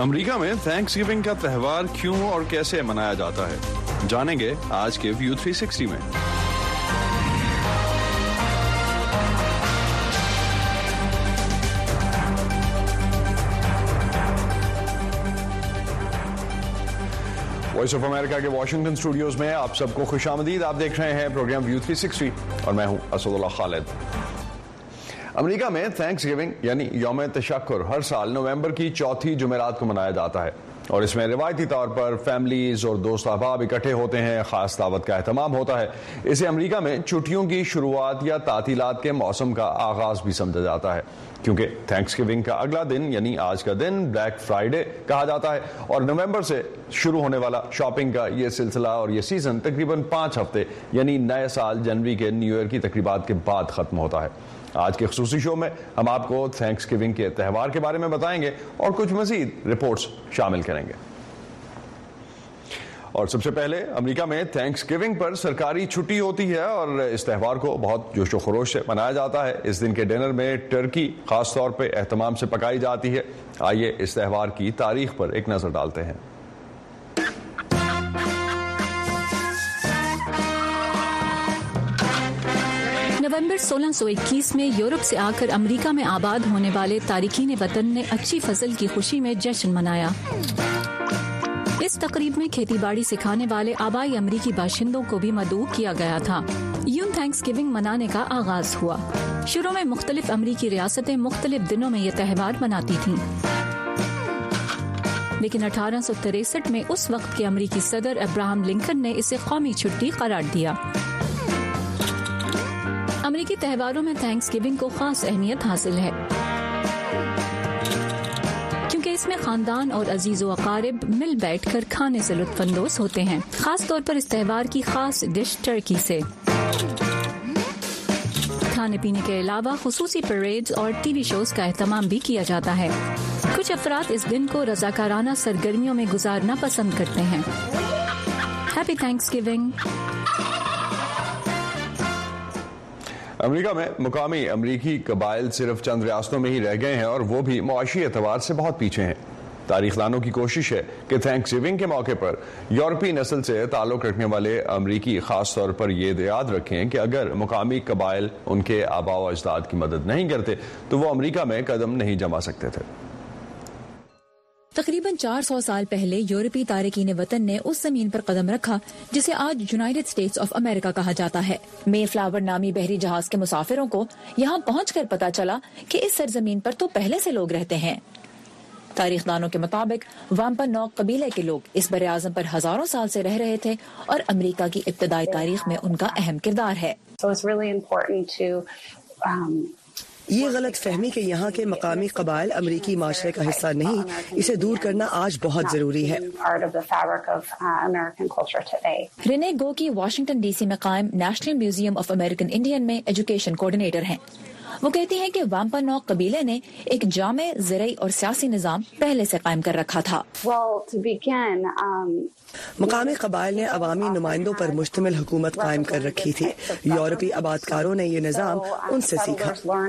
امریکہ میں تھینکس گیونگ کا تہوار کیوں اور کیسے منایا جاتا ہے، جانیں گے آج کے ویو 360 میں۔ وائس آف امریکہ کے واشنگٹن اسٹوڈیوز میں آپ سب کو خوش آمدید۔ آپ دیکھ رہے ہیں پروگرام ویو 360 اور میں ہوں اسد اللہ خالد۔ امریکہ میں تھینکس گیونگ یعنی یوم تشکر ہر سال نومبر کی چوتھی جمعرات کو منایا جاتا ہے، اور اس میں روایتی طور پر فیملیز اور دوست احباب اکٹھے ہوتے ہیں، خاص دعوت کا اہتمام ہوتا ہے۔ اسے امریکہ میں چھٹیوں کی شروعات یا تعطیلات کے موسم کا آغاز بھی سمجھا جاتا ہے، کیونکہ تھینکس گیونگ کا اگلا دن یعنی آج کا دن بلیک فرائیڈے کہا جاتا ہے، اور نومبر سے شروع ہونے والا شاپنگ کا یہ سلسلہ اور یہ سیزن تقریباً 5 ہفتے یعنی نئے سال جنوری کے نیو ایئر کی تقریبات کے بعد ختم ہوتا ہے۔ آج کے خصوصی شو میں ہم آپ کو تھینکس گیونگ کے تہوار کے بارے میں بتائیں گے اور کچھ مزید رپورٹس شامل کریں گے۔ اور سب سے پہلے امریکہ میں تھینکس گیونگ پر سرکاری چھٹی ہوتی ہے، اور اس تہوار کو بہت جوش و خروش سے منایا جاتا ہے۔ اس دن کے ڈنر میں ٹرکی خاص طور پہ اہتمام سے پکائی جاتی ہے۔ آئیے اس تہوار کی تاریخ پر ایک نظر ڈالتے ہیں۔ نومبر 1621 میں یورپ سے آ کر امریکہ میں آباد ہونے والے تارکین وطن نے اچھی فصل کی خوشی میں جشن منایا۔ اس تقریب میں کھیتی باڑی سکھانے والے آبائی امریکی باشندوں کو بھی مدعو کیا گیا تھا۔ یوں تھینکس گیونگ منانے کا آغاز ہوا۔ شروع میں مختلف امریکی ریاستیں مختلف دنوں میں یہ تہوار مناتی تھیں، لیکن 1863 میں اس وقت کے امریکی صدر ابراہم لنکن نے اسے قومی چھٹی قرار دیا۔ امریکی تہواروں میں تھینکس گیونگ کو خاص اہمیت حاصل ہے، کیونکہ اس میں خاندان اور عزیز و اقارب مل بیٹھ کر کھانے سے لطف اندوز ہوتے ہیں، خاص طور پر اس تہوار کی خاص ڈش ٹرکی سے۔ کھانے پینے کے علاوہ خصوصی پریڈز اور ٹی وی شوز کا اہتمام بھی کیا جاتا ہے۔ کچھ افراد اس دن کو رضاکارانہ سرگرمیوں میں گزارنا پسند کرتے ہیں۔ ہیپی تھینکس گیونگ۔ امریکہ میں مقامی امریکی قبائل صرف چند ریاستوں میں ہی رہ گئے ہیں، اور وہ بھی معاشی اعتبار سے بہت پیچھے ہیں۔ تاریخ دانوں کی کوشش ہے کہ تھینکس گیونگ کے موقع پر یورپی نسل سے تعلق رکھنے والے امریکی خاص طور پر یہ یاد رکھیں کہ اگر مقامی قبائل ان کے آباء و اجداد کی مدد نہیں کرتے تو وہ امریکہ میں قدم نہیں جما سکتے تھے۔ تقریباً 400 سال پہلے یورپی تارکین وطن نے اس زمین پر قدم رکھا جسے آج یونائیٹڈ اسٹیٹس آف امریکہ کہا جاتا ہے۔ مے فلاور نامی بحری جہاز کے مسافروں کو یہاں پہنچ کر پتا چلا کہ اس سرزمین پر تو پہلے سے لوگ رہتے ہیں۔ تاریخ دانوں کے مطابق وامپانوک قبیلے کے لوگ اس براعظم پر ہزاروں سال سے رہ رہے تھے، اور امریکہ کی ابتدائی تاریخ میں ان کا اہم کردار ہے۔ یہ غلط فہمی کہ یہاں کے مقامی قبائل امریکی معاشرے کا حصہ نہیں، اسے دور کرنا آج بہت ضروری ہے۔ رنے گو کی واشنگٹن ڈی سی میں قائم نیشنل میوزیم آف امریکن انڈین میں ایجوکیشن کوآرڈینیٹر ہیں۔ وہ کہتی ہیں کہ وامپانوک قبیلے نے ایک جامع زرعی اور سیاسی نظام پہلے سے قائم کر رکھا تھا۔ مقامی قبائل نے عوامی نمائندوں پر مشتمل حکومت قائم کر رکھی تھی۔ یورپی آبادکاروں نے یہ نظام ان سے سیکھا۔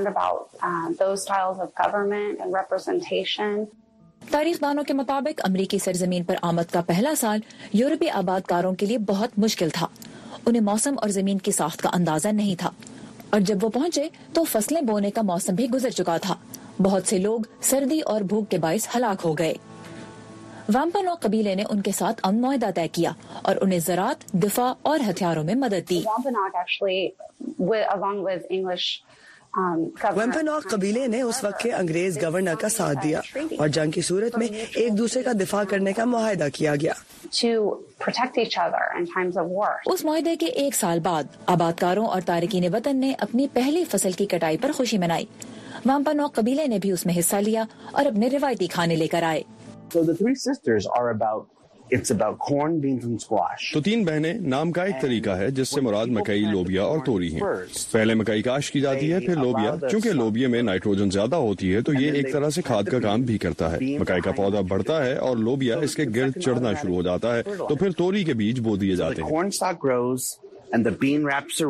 تاریخ دانوں کے مطابق امریکی سرزمین پر آمد کا پہلا سال یورپی آبادکاروں کے لیے بہت مشکل تھا۔ انہیں موسم اور زمین کی ساخت کا اندازہ نہیں تھا، اور جب وہ پہنچے تو فصلیں بونے کا موسم بھی گزر چکا تھا۔ بہت سے لوگ سردی اور بھوک کے باعث ہلاک ہو گئے۔ وامپانوک قبیلے نے ان کے ساتھ امن معاہدہ طے کیا اور انہیں زراعت، دفاع اور ہتھیاروں میں مدد دی۔ وامپانوک قبیلے نے اس وقت کے انگریز گورنر کا ساتھ دیا، اور جنگ کی صورت میں ایک دوسرے کا دفاع کرنے کا معاہدہ کیا گیا۔ اس معاہدے کے 1 سال بعد آبادکاروں اور تارکین وطن نے اپنی پہلی فصل کی کٹائی پر خوشی منائی۔ وامپانوک قبیلے نے بھی اس میں حصہ لیا اور اپنے روایتی کھانے لے کر آئے۔ تو 3 بہنیں نام کا ایک طریقہ ہے جس سے مراد مکئی، لوبیا اور توری ہیں۔ پہلے مکئی کاشت کی جاتی ہے، پھر لوبیا۔ چونکہ لوبیا میں نائٹروجن زیادہ ہوتی ہے تو یہ ایک طرح سے کھاد کا کام بھی کرتا ہے۔ مکئی کا پودا بڑھتا ہے اور لوبیا اس کے گرد چڑھنا شروع ہو جاتا ہے، تو پھر توری کے بیج بو دیے جاتے ہیں۔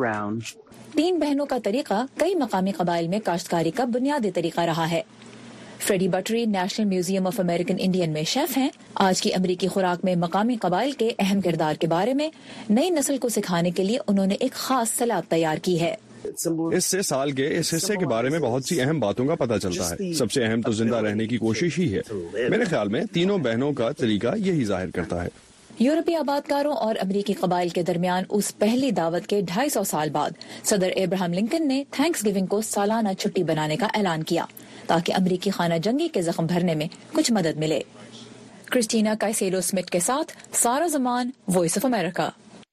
3 بہنوں کا طریقہ کئی مقامی قبائل میں کاشتکاری کا بنیادی طریقہ رہا ہے۔ Freddie बटरी National Museum of American Indian में chef हैं। आज की अमेरिकी खुराक में मकामी कबाइल के अहम किरदार के बारे में नई नस्ल को सिखाने के लिए उन्होंने एक खास सलाद तैयार की है। इससे साल के इस हिस्से के बारे में बहुत सी अहम बातों का पता चलता है। सबसे अहम तो जिंदा रहने की कोशिश ही है। मेरे ख्याल में तीनों बहनों का तरीका यही जाहिर करता है। यूरोपीय आबादकारों और अमेरिकी कबाइल के दरमियान उस पहली दावत के 250 साल बाद सदर अब्राहम लिंकन ने थैंक्स गिविंग को सालाना छुट्टी बनाने का ऐलान किया ताकि अमेरिकी खाना जंगी के जख्म भरने में कुछ मदद मिले। क्रिस्टीना काइसेडो स्मिथ के साथ सारा जमान, वॉइस ऑफ अमेरिका।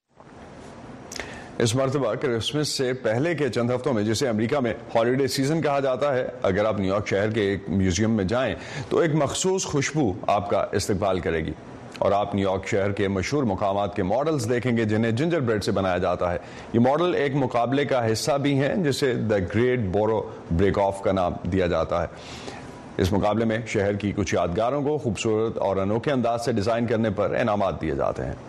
इस मरतबा क्रिसमस से पहले के चंद हफ्तों में, जिसे अमेरिका में हॉलीडे सीजन कहा जाता है, अगर आप न्यूयॉर्क शहर के एक म्यूजियम में जाएं तो एक मखसूस खुशबू आपका इस्तकबाल करेगी और आप न्यूयॉर्क शहर के मशहूर मुकामात के मॉडल्स देखेंगे जिन्हें जिंजर ब्रेड से बनाया जाता है। ये मॉडल एक मुकाबले का हिस्सा भी हैं जिसे the great borough break off का नाम दिया जाता है। इस मुकाबले में शहर की कुछ यादगारों को खूबसूरत और अनोखे अंदाज से डिजाइन करने पर इनामात दिए जाते हैं।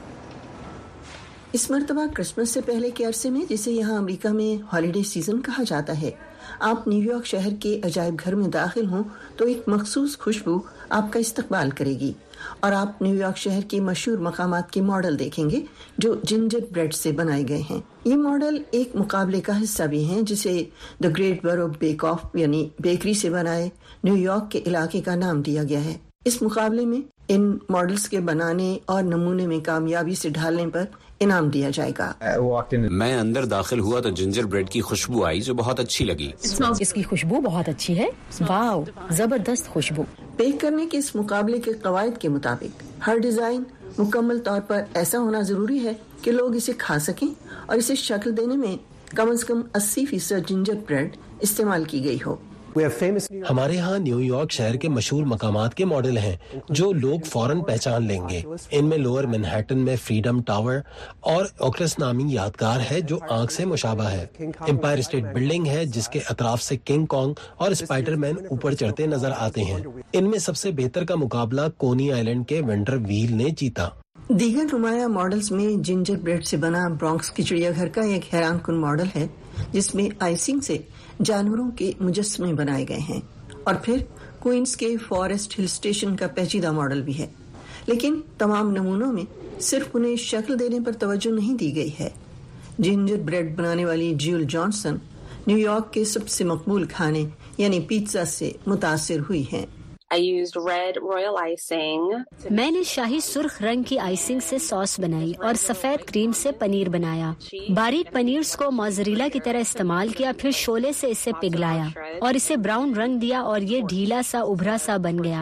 इस मरतबा क्रिसमस से पहले के अरसे में, जिसे यहाँ अमेरिका में हॉलीडे सीजन कहा जाता है, आप न्यूयॉर्क शहर के अजायब घर में दाखिल हों तो एक मखसूस खुशबू आपका इस्तकबाल करेगी और आप न्यूयॉर्क शहर के मशहूर मकामात के मॉडल देखेंगे जो जिंजर ब्रेड से बनाए गए हैं। ये मॉडल एक मुकाबले का हिस्सा भी हैं जिसे the great borough bake off यानी बेकरी से बनाए न्यूयॉर्क के इलाके का नाम दिया गया है। इस मुकाबले में इन मॉडल्स के बनाने और नमूने में कामयाबी से ढालने पर इनाम दिया जाएगा। मैं अंदर दाखिल हुआ तो जिंजर ब्रेड की खुशबू आई जो बहुत अच्छी लगी। इसकी खुशबू बहुत अच्छी है। वाव, जबरदस्त खुशबू। बेक करने के इस मुकाबले के कवायद के मुताबिक हर डिजाइन मुकम्मल तौर पर ऐसा होना जरूरी है कि लोग इसे खा सकें और इसे शक्ल देने में कम से कम 80% जिंजर ब्रेड इस्तेमाल की गई हो। हमारे यहाँ न्यूयॉर्क शहर के मशहूर मकामात के मॉडल हैं जो लोग फौरन पहचान लेंगे। इनमें लोअर मैनहट्टन में फ्रीडम टावर और ओक्लस नामी यादगार है जो आंख से मुशाबा है। एम्पायर स्टेट बिल्डिंग है जिसके अतराफ से किंग कॉन्ग और स्पाइडरमैन ऊपर चढ़ते नजर आते हैं। इनमें सबसे बेहतर का मुकाबला कोनी आइलैंड के वेंडर व्हील ने जीता। दीगर नुमाया मॉडल्स में जिंजर ब्रेड से बना ब्रॉन्क्स की चिड़ियाघर का एक हैरान कुन मॉडल है जिसमें आइसिंग से जानवरों के मुजस्समे बनाए गए हैं और फिर क्वींस के फॉरेस्ट हिल स्टेशन का पेचीदा मॉडल भी है, लेकिन तमाम नमूनों में सिर्फ उन्हें शक्ल देने पर तवज्जो नहीं दी गई है। जिंजर ब्रेड बनाने वाली ज्यूल जॉनसन न्यूयॉर्क के सबसे मकबूल खाने यानी पिज्जा से मुतासिर हुई हैं। I used red royal icing. मैंने शाही सुर्ख रंग की आइसिंग से सॉस बनाई और सफेद क्रीम से पनीर बनाया। बारीक पनीर को मोज़रेला की तरह इस्तेमाल किया, फिर शोले से इसे पिघलाया और इसे ब्राउन रंग दिया और ये ढीला सा उभरा सा बन गया।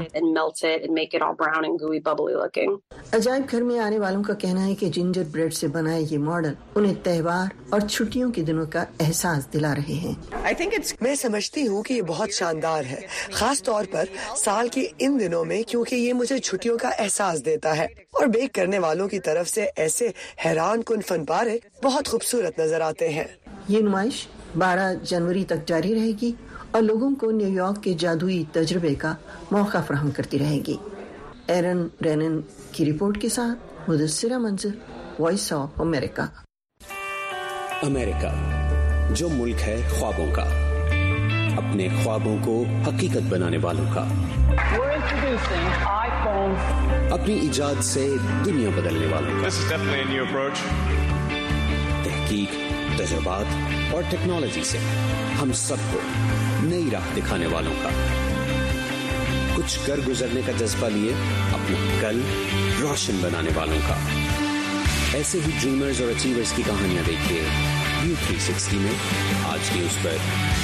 अजायब घर में आने वालों का कहना है कि जिंजर ब्रेड से बनाए ये मॉडल उन्हें त्योहार और छुट्टियों के दिनों का एहसास दिला रहे हैं। मैं समझती हूँ कि ये बहुत शानदार है, खास तौर पर साल के इन दिनों में, क्योंकि ये मुझे छुट्टियों का एहसास देता है और बेक करने वालों की तरफ से ऐसे हैरान कुन फनपारे बहुत खूबसूरत नजर आते हैं। ये नुमाइश 12 जनवरी तक जारी रहेगी और लोगों को न्यूयॉर्क के जादुई तजुर्बे का मौका फराहम करती रहेगी। एरन रेनन की रिपोर्ट के साथ मुदस्सिरा मंजर, वॉइस ऑफ अमेरिका। अमेरिका जो मुल्क है ख्वाबों का, अपने ख्वाबों को हकीकत बनाने वालों का, अपनी इजाद से दुनिया बदलने वालों का, तहकीक, तजुर्बात और टेक्नोलॉजी से हम सबको नई राह दिखाने वालों का, कुछ कर गुजरने का जज्बा लिए अपना कल रोशन बनाने वालों का। ऐसे ही ड्रीमर्स और अचीवर्स की कहानियां देखिए व्यू 360 में आज न्यूज पर।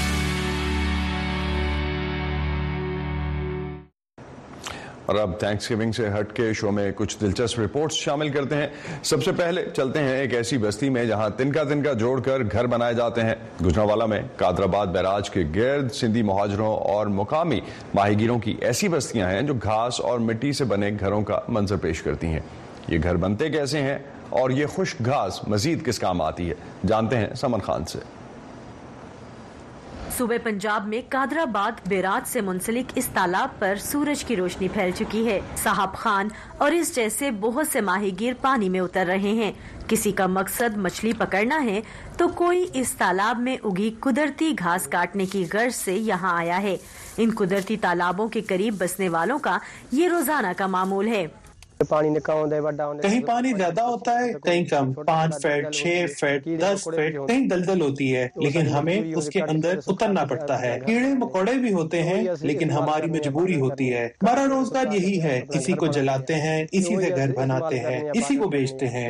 और अब थैंक्सगिविंग से हट के शो में कुछ दिलचस्प रिपोर्ट्स शामिल करते हैं। सबसे पहले चलते हैं एक ऐसी बस्ती में जहां तिनका तिनका जोड़कर घर बनाए जाते हैं। गुजरांवाला में कादराबाद बैराज के गिर्द सिंधी मुहाजिरों और मुकामी माहीगीरों की ऐसी बस्तियां हैं जो घास और मिट्टी से बने घरों का मंजर पेश करती हैं। ये घर बनते कैसे हैं और ये खुश्क घास मजीद किस काम आती है, जानते हैं समन खान से। صوبہ پنجاب میں قادرآباد بیرات سے منسلک اس تالاب پر سورج کی روشنی پھیل چکی ہے. صاحب خان اور اس جیسے بہت سے ماہی گیر پانی میں اتر رہے ہیں. کسی کا مقصد مچھلی پکڑنا ہے تو کوئی اس تالاب میں اگی قدرتی گھاس کاٹنے کی غرض سے یہاں آیا ہے. ان قدرتی تالابوں کے قریب بسنے والوں کا یہ روزانہ کا معمول ہے. کہیں پانی زیادہ ہوتا ہے، کہیں کم، 5 فٹ 6 فٹ 10 فٹ، کہیں دلدل ہوتی ہے، لیکن ہمیں اس کے اندر اترنا پڑتا ہے. کیڑے مکوڑے بھی ہوتے ہیں لیکن ہماری مجبوری ہوتی ہے. ہمارا روزگار یہی ہے، اسی کو جلاتے ہیں، اسی سے گھر بناتے ہیں، اسی کو بیچتے ہیں.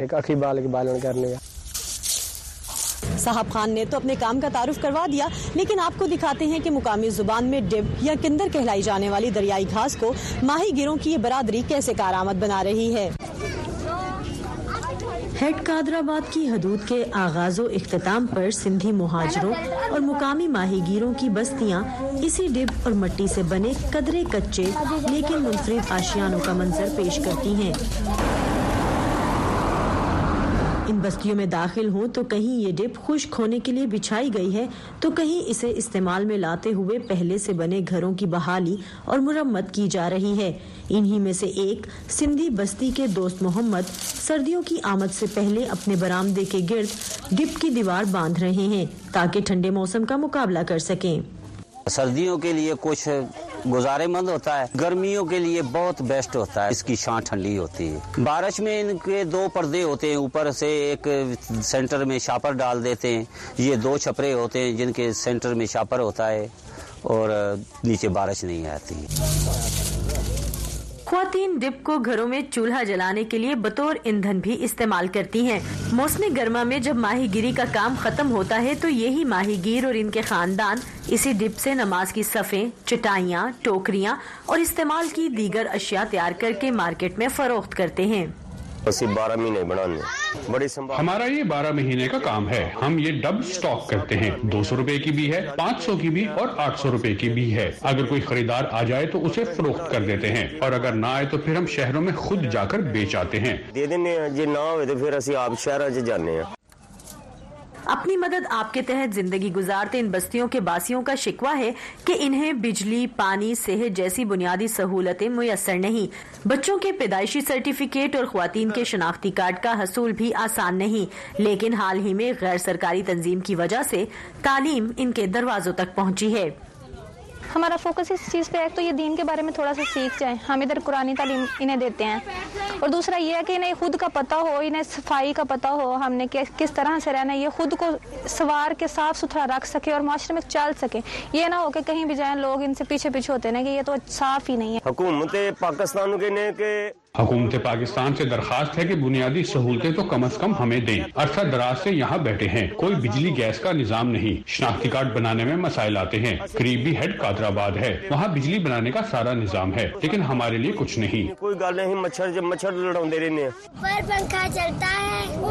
صاحب خان نے تو اپنے کام کا تعارف کروا دیا، لیکن آپ کو دکھاتے ہیں کہ مقامی زبان میں ڈب یا کندر کہلائی جانے والی دریائی گھاس کو ماہی گیروں کی یہ برادری کیسے کارآمد بنا رہی ہے. ہیڈ قادرآباد کی حدود کے آغاز و اختتام پر سندھی مہاجروں اور مقامی ماہی گیروں کی بستیاں اسی ڈب اور مٹی سے بنے قدرے کچے لیکن منفرد آشیانوں کا منظر پیش کرتی ہیں. ان بستیوں میں داخل ہوں تو کہیں یہ ڈب خشک ہونے کے لیے بچھائی گئی ہے تو کہیں اسے استعمال میں لاتے ہوئے پہلے سے بنے گھروں کی بحالی اور مرمت کی جا رہی ہے. انہی میں سے ایک سندھی بستی کے دوست محمد سردیوں کی آمد سے پہلے اپنے برآمدے کے گرد ڈب کی دیوار باندھ رہے ہیں تاکہ ٹھنڈے موسم کا مقابلہ کر سکیں. سردیوں کے لیے کچھ گزارے مند ہوتا ہے، گرمیوں کے لیے بہت بیسٹ ہوتا ہے. اس کی چھاں ٹھنڈی ہوتی ہے. بارش میں ان کے 2 پردے ہوتے ہیں، اوپر سے ایک سینٹر میں شاپر ڈال دیتے ہیں. یہ 2 چھپرے ہوتے ہیں جن کے سینٹر میں شاپر ہوتا ہے اور نیچے بارش نہیں آتی. خواتین ڈب کو گھروں میں چولہا جلانے کے لیے بطور ایندھن بھی استعمال کرتی ہیں. موسم گرما میں جب ماہی گیری کا کام ختم ہوتا ہے تو یہی ماہی گیر اور ان کے خاندان اسی ڈب سے نماز کی صفیں، چٹائیاں، ٹوکریاں اور استعمال کی دیگر اشیاء تیار کر کے مارکیٹ میں فروخت کرتے ہیں. 12 مہینے بنانے بڑی ہمارا یہ 12 مہینے کا کام ہے. ہم یہ ڈب سٹاک کرتے ہیں. 200 روپے کی بھی ہے، 500 کی بھی اور 800 روپے کی بھی ہے. اگر کوئی خریدار آ جائے تو اسے فروخت کر دیتے ہیں اور اگر نہ آئے تو پھر ہم شہروں میں خود جا کر بیچ آتے ہیں. دے دینے جی نہ ہوئے تو پھر اسی آپ شہر جانے ہیں. اپنی مدد آپ کے تحت زندگی گزارتے ان بستیوں کے باسیوں کا شکوہ ہے کہ انہیں بجلی، پانی، صحت جیسی بنیادی سہولتیں میسر نہیں. بچوں کے پیدائشی سرٹیفکیٹ اور خواتین کے شناختی کارڈ کا حصول بھی آسان نہیں. لیکن حال ہی میں غیر سرکاری تنظیم کی وجہ سے تعلیم ان کے دروازوں تک پہنچی ہے. ہمارا فوکس اس چیز پہ ہے تو یہ دین کے بارے میں تھوڑا سا سیکھ جائیں. ہم ادھر قرآنی تعلیم انہیں دیتے ہیں اور دوسرا یہ ہے کہ انہیں خود کا پتہ ہو، انہیں صفائی کا پتہ ہو، ہم نے کس طرح سے رہنا ہے، یہ خود کو سوار کے صاف ستھرا رکھ سکے اور معاشرے میں چل سکے. یہ نہ ہو کہ کہیں بھی جائیں لوگ ان سے پیچھے ہوتے ہیں کہ یہ تو صاف ہی نہیں ہے. حکومت پاکستان حکومت پاکستان سے درخواست ہے کہ بنیادی سہولتیں تو کم از کم ہمیں دیں. عرصہ دراز سے یہاں بیٹھے ہیں، کوئی بجلی گیس کا نظام نہیں. شناختی کارڈ بنانے میں مسائل آتے ہیں. قریبی ہیڈ قادرآباد ہے، وہاں بجلی بنانے کا سارا نظام ہے لیکن ہمارے لیے کچھ نہیں. کوئی گل نہیں، مچھر لڑاتے رہنے ہیں. اوپر پنکھا چلتا ہے،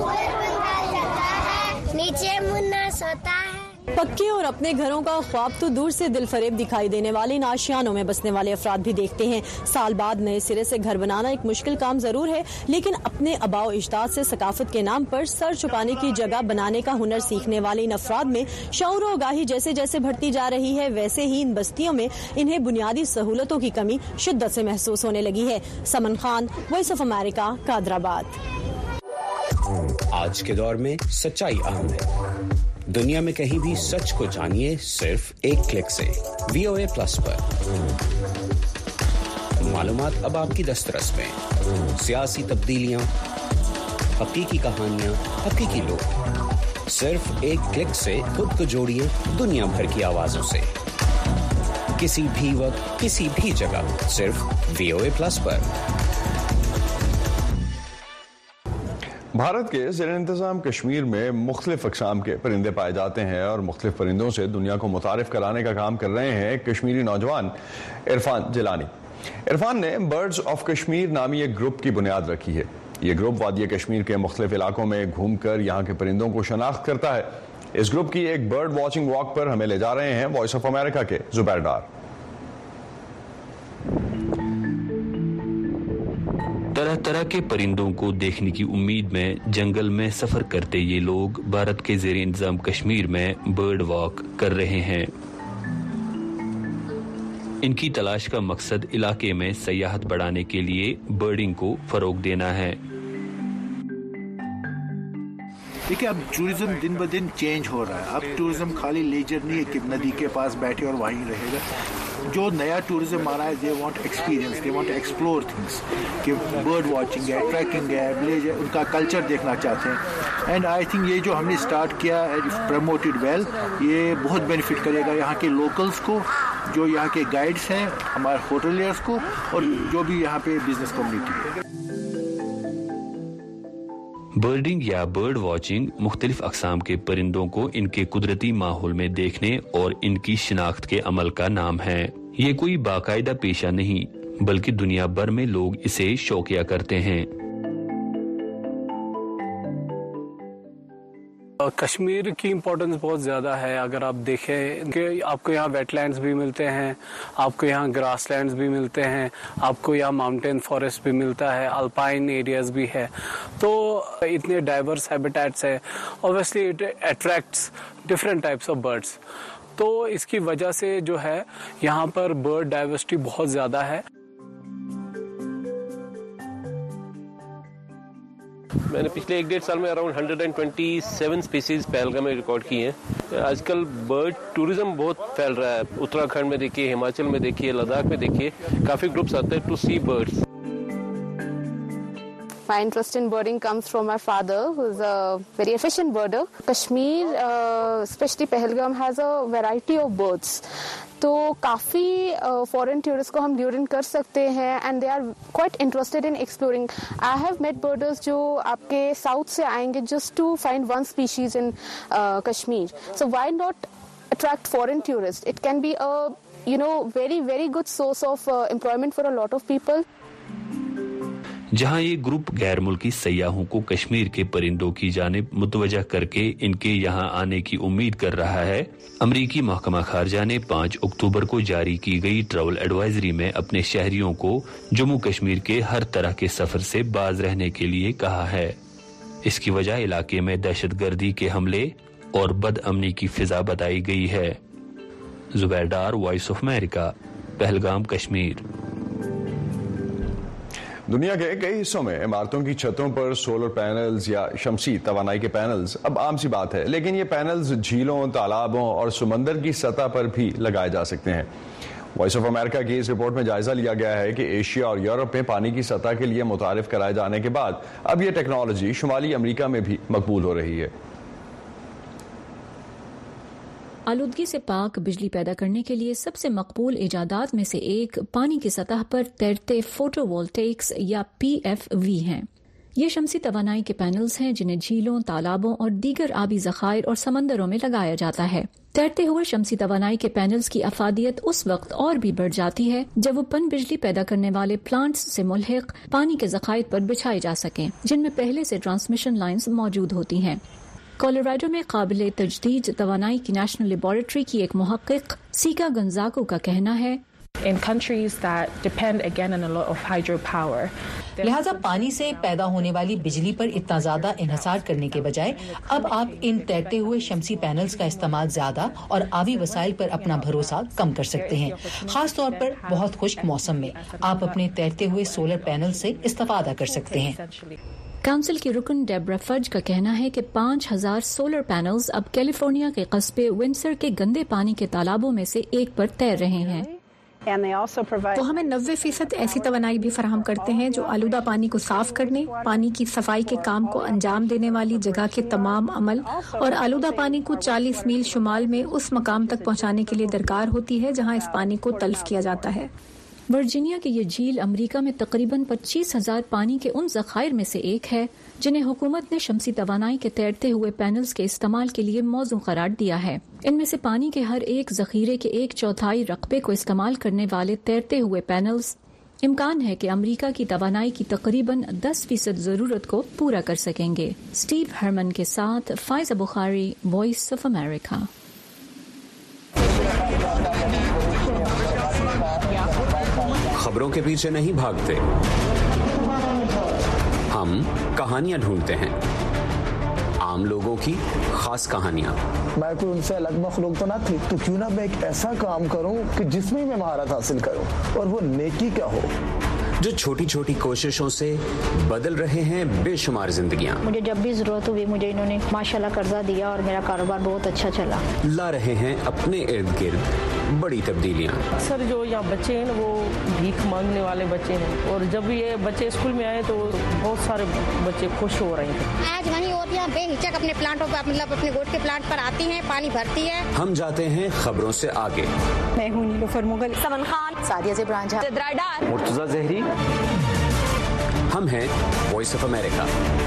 نیچے منا سوتا ہے. پکے اور اپنے گھروں کا خواب تو دور سے دل فریب دکھائی دینے والے ان آشیانوں میں بسنے والے افراد بھی دیکھتے ہیں. سال بعد نئے سرے سے گھر بنانا ایک مشکل کام ضرور ہے، لیکن اپنے آباء و اجداد سے ثقافت کے نام پر سر چھپانے کی جگہ بنانے کا ہنر سیکھنے والے ان افراد میں شعور و آگاہی جیسے جیسے بڑھتی جا رہی ہے، ویسے ہی ان بستیوں میں انہیں بنیادی سہولتوں کی کمی شدت سے محسوس ہونے لگی ہے. سمن خان، وائس آف امریکہ، قادرآباد. آج کے دور میں سچائی اہم ہے. دنیا میں کہیں بھی سچ کو جانیے صرف ایک کلک سے. VOA+ پر معلومات اب آپ کی دسترس میں. سیاسی تبدیلیاں، حقیقی کہانیاں، حقیقی لوگ. صرف ایک کلک سے خود کو جوڑیے دنیا بھر کی آوازوں سے. کسی بھی وقت، کسی بھی جگہ، صرف VOA+ پر. بھارت کے زیر انتظام کشمیر میں مختلف اقسام کے پرندے پائے جاتے ہیں اور مختلف پرندوں سے دنیا کو متعارف کرانے کا کام کر رہے ہیں کشمیری نوجوان عرفان جیلانی. عرفان نے برڈز آف کشمیر نامی ایک گروپ کی بنیاد رکھی ہے. یہ گروپ وادی کشمیر کے مختلف علاقوں میں گھوم کر یہاں کے پرندوں کو شناخت کرتا ہے. اس گروپ کی ایک برڈ واچنگ واک پر ہمیں لے جا رہے ہیں وائس آف امریکہ کے زبیر ڈار. طرح طرح کے پرندوں کو دیکھنے کی امید میں جنگل میں سفر کرتے یہ لوگ بھارت کے زیر انتظام کشمیر میں برڈ واک کر رہے ہیں. ان کی تلاش کا مقصد علاقے میں سیاحت بڑھانے کے لیے برڈنگ کو فروغ دینا ہے۔ دیکھیں اب ٹورزم دن بہ دن چینج ہو رہا ہے. اب ٹورزم خالی لیجر نہیں ہے کہ ندی کے پاس بیٹھے اور وہیں رہے گا. جو نیا ٹورزم آ رہا ہے دے وانٹ ایکسپیرینس, دے وانٹ ایکسپلور تھنگس, کہ برڈ واچنگ ہے, ٹریکنگ ہے, ولیج ہے, ان کا کلچر دیکھنا چاہتے ہیں. اینڈ آئی تھنک یہ جو ہم نے اسٹارٹ کیا پروموٹڈ ویل, یہ بہت بینیفٹ کرے گا یہاں کے لوکلس کو, جو یہاں کے گائیڈس ہیں, ہمارے ہوٹلیئرس کو, اور جو بھی یہاں پہ بزنس کمیونٹی ہے. برڈنگ یا برڈ واچنگ مختلف اقسام کے پرندوں کو ان کے قدرتی ماحول میں دیکھنے اور ان کی شناخت کے عمل کا نام ہے. یہ کوئی باقاعدہ پیشہ نہیں بلکہ دنیا بھر میں لوگ اسے شوقیہ کرتے ہیں. کشمیر کی امپورٹنس بہت زیادہ ہے. اگر آپ دیکھیں کہ آپ کو یہاں ویٹ لینڈز بھی ملتے ہیں, آپ کو یہاں گراس لینڈز بھی ملتے ہیں, آپ کو یہاں ماؤنٹین فارسٹ بھی ملتا ہے, الپائن ایریاز بھی ہے, تو اتنے ڈائیورس ہیبیٹیٹس ہے. اوبویسلی اٹ اٹریکٹس ڈفرینٹ ٹائپس آف برڈس, تو اس کی وجہ سے جو ہے یہاں پر برڈ ڈائیورسٹی بہت زیادہ ہے. میں نے پچھلے 1-1.5 سال میں اراؤنڈ 127 اسپیسیز پہلگام میں ریکارڈ کی ہیں. آج کل برڈ ٹوریزم بہت پھیل رہا ہے. اتراکھنڈ میں دیکھیے, ہماچل میں دیکھیے, لداخ میں دیکھیے, کافی گروپس آتے ہیں ٹو سی برڈس. My interest in birding comes from my father, who is a very efficient birder. Kashmir, especially Pahalgam, has a variety of birds. تو کافی فورن ٹورسٹ کو ہم لیورن کر سکتے ہیں, اینڈ دے آر کوائٹ انٹرسٹیڈ ان ایکسپلورنگ. آئی ہیو میٹ برڈرز جو آپ کے ساؤتھ سے آئیں گے جسٹ ٹو فائنڈ ون اسپیشیز ان کشمیر. سو وائی ناٹ اٹریکٹ فورن ٹورسٹ؟ اٹ کین بی ویری ویری گڈ سورس آف امپلائمنٹ فار اے لاٹ آف پیپل. جہاں یہ گروپ غیر ملکی سیاحوں کو کشمیر کے پرندوں کی جانب متوجہ کر کے ان کے یہاں آنے کی امید کر رہا ہے, امریکی محکمہ خارجہ نے 5 اکتوبر کو جاری کی گئی ٹریول ایڈوائزری میں اپنے شہریوں کو جموں کشمیر کے ہر طرح کے سفر سے باز رہنے کے لیے کہا ہے. اس کی وجہ علاقے میں دہشت گردی کے حملے اور بد امنی کی فضا بتائی گئی ہے. زبیر ڈار, وائس آف امریکہ, پہلگام, کشمیر. دنیا کے کئی حصوں میں عمارتوں کی چھتوں پر سولر پینلز یا شمسی توانائی کے پینلز اب عام سی بات ہے, لیکن یہ پینلز جھیلوں, تالابوں اور سمندر کی سطح پر بھی لگائے جا سکتے ہیں. وائس آف امریکہ کی اس رپورٹ میں جائزہ لیا گیا ہے کہ ایشیا اور یورپ میں پانی کی سطح کے لیے متعارف کرائے جانے کے بعد اب یہ ٹیکنالوجی شمالی امریکہ میں بھی مقبول ہو رہی ہے. آلودگی سے پاک بجلی پیدا کرنے کے لیے سب سے مقبول ایجادات میں سے ایک پانی کی سطح پر تیرتے فوٹو وولٹیکس یا PFV ہیں. یہ شمسی توانائی کے پینلز ہیں جنہیں جھیلوں, تالابوں اور دیگر آبی ذخائر اور سمندروں میں لگایا جاتا ہے. تیرتے ہوئے شمسی توانائی کے پینلز کی افادیت اس وقت اور بھی بڑھ جاتی ہے جب وہ پن بجلی پیدا کرنے والے پلانٹس سے ملحق پانی کے ذخائر پر بچھائے جا سکیں, جن میں پہلے سے ٹرانسمیشن لائنز موجود ہوتی ہیں. کولوراڈو میں قابل تجدید توانائی کی نیشنل لیبارٹری کی ایک محقق سیکا گنزاکو کا کہنا ہے, لہذا پانی سے پیدا ہونے والی بجلی پر اتنا زیادہ انحصار کرنے کے بجائے اب آپ ان تیرتے ہوئے شمسی پینلز کا استعمال زیادہ اور آبی وسائل پر اپنا بھروسہ کم کر سکتے ہیں. خاص طور پر بہت خشک موسم میں آپ اپنے تیرتے ہوئے سولر پینل سے استفادہ کر سکتے ہیں. کونسل کی رکن ڈیبرا فج کا کہنا ہے کہ 5000 سولر پینلز اب کیلیفورنیا کے قصبے ونسر کے گندے پانی کے تالابوں میں سے ایک پر تیر رہے ہیں. وہ ہمیں 90% ایسی توانائی بھی فراہم کرتے ہیں جو آلودہ پانی کو صاف کرنے, پانی کی صفائی کے کام کو انجام دینے والی جگہ کے تمام عمل اور آلودہ پانی کو 40 میل شمال میں اس مقام تک پہنچانے کے لیے درکار ہوتی ہے جہاں اس پانی کو تلف کیا جاتا ہے. ورجینیا کی یہ جھیل امریکہ میں تقریباً 25,000 پانی کے ان ذخائر میں سے ایک ہے جنہیں حکومت نے شمسی توانائی کے تیرتے ہوئے پینلز کے استعمال کے لیے موزوں قرار دیا ہے. ان میں سے پانی کے ہر ایک ذخیرے کے 1/4 رقبے کو استعمال کرنے والے تیرتے ہوئے پینلز امکان ہے کہ امریکہ کی توانائی کی تقریباً 10% ضرورت کو پورا کر سکیں گے. اسٹیو ہرمن کے ساتھ فائزہ بخاری, وائس آف امریکہ. خبروں کے پیچھے نہیں بھاگتے, ہم کہانیاں ڈھونڈتے ہیں. عام لوگوں کی خاص کہانیاں. میں کوئی ان سے الگ مخلوق تو نہ تھی, تو کیوں نہ میں ایک ایسا کام کروں کہ جس میں مہارت حاصل کروں, اور وہ نیکی کیا ہو. جو چھوٹی چھوٹی کوششوں سے بدل رہے ہیں بے شمار زندگیاں. مجھے جب بھی ضرورت ہوئی مجھے انہوں نے ماشاءاللہ قرضہ دیا اور میرا کاروبار بہت اچھا چلا. لا رہے ہیں اپنے ارد گرد بڑی تبدیلیاں. اکثر جو یہاں بچے ہیں وہ بھیک مانگنے والے بچے ہیں, اور جب یہ بچے اسکول میں آئے تو بہت سارے بچے خوش ہو رہے ہیں. آج وہیں اور یہاں بے ہچک اپنے پلانٹوں پر, مطلب اپنے گوشت کے پلانٹ پر آتی ہیں, پانی بھرتی ہے. ہم جاتے ہیں خبروں سے آگے. میں ہوں نیلوفر مغل, سمن خان, سعدیہ زبران جھا, ڈار, مرتضیٰ زہری. ہم ہیں وائس آف امریکہ.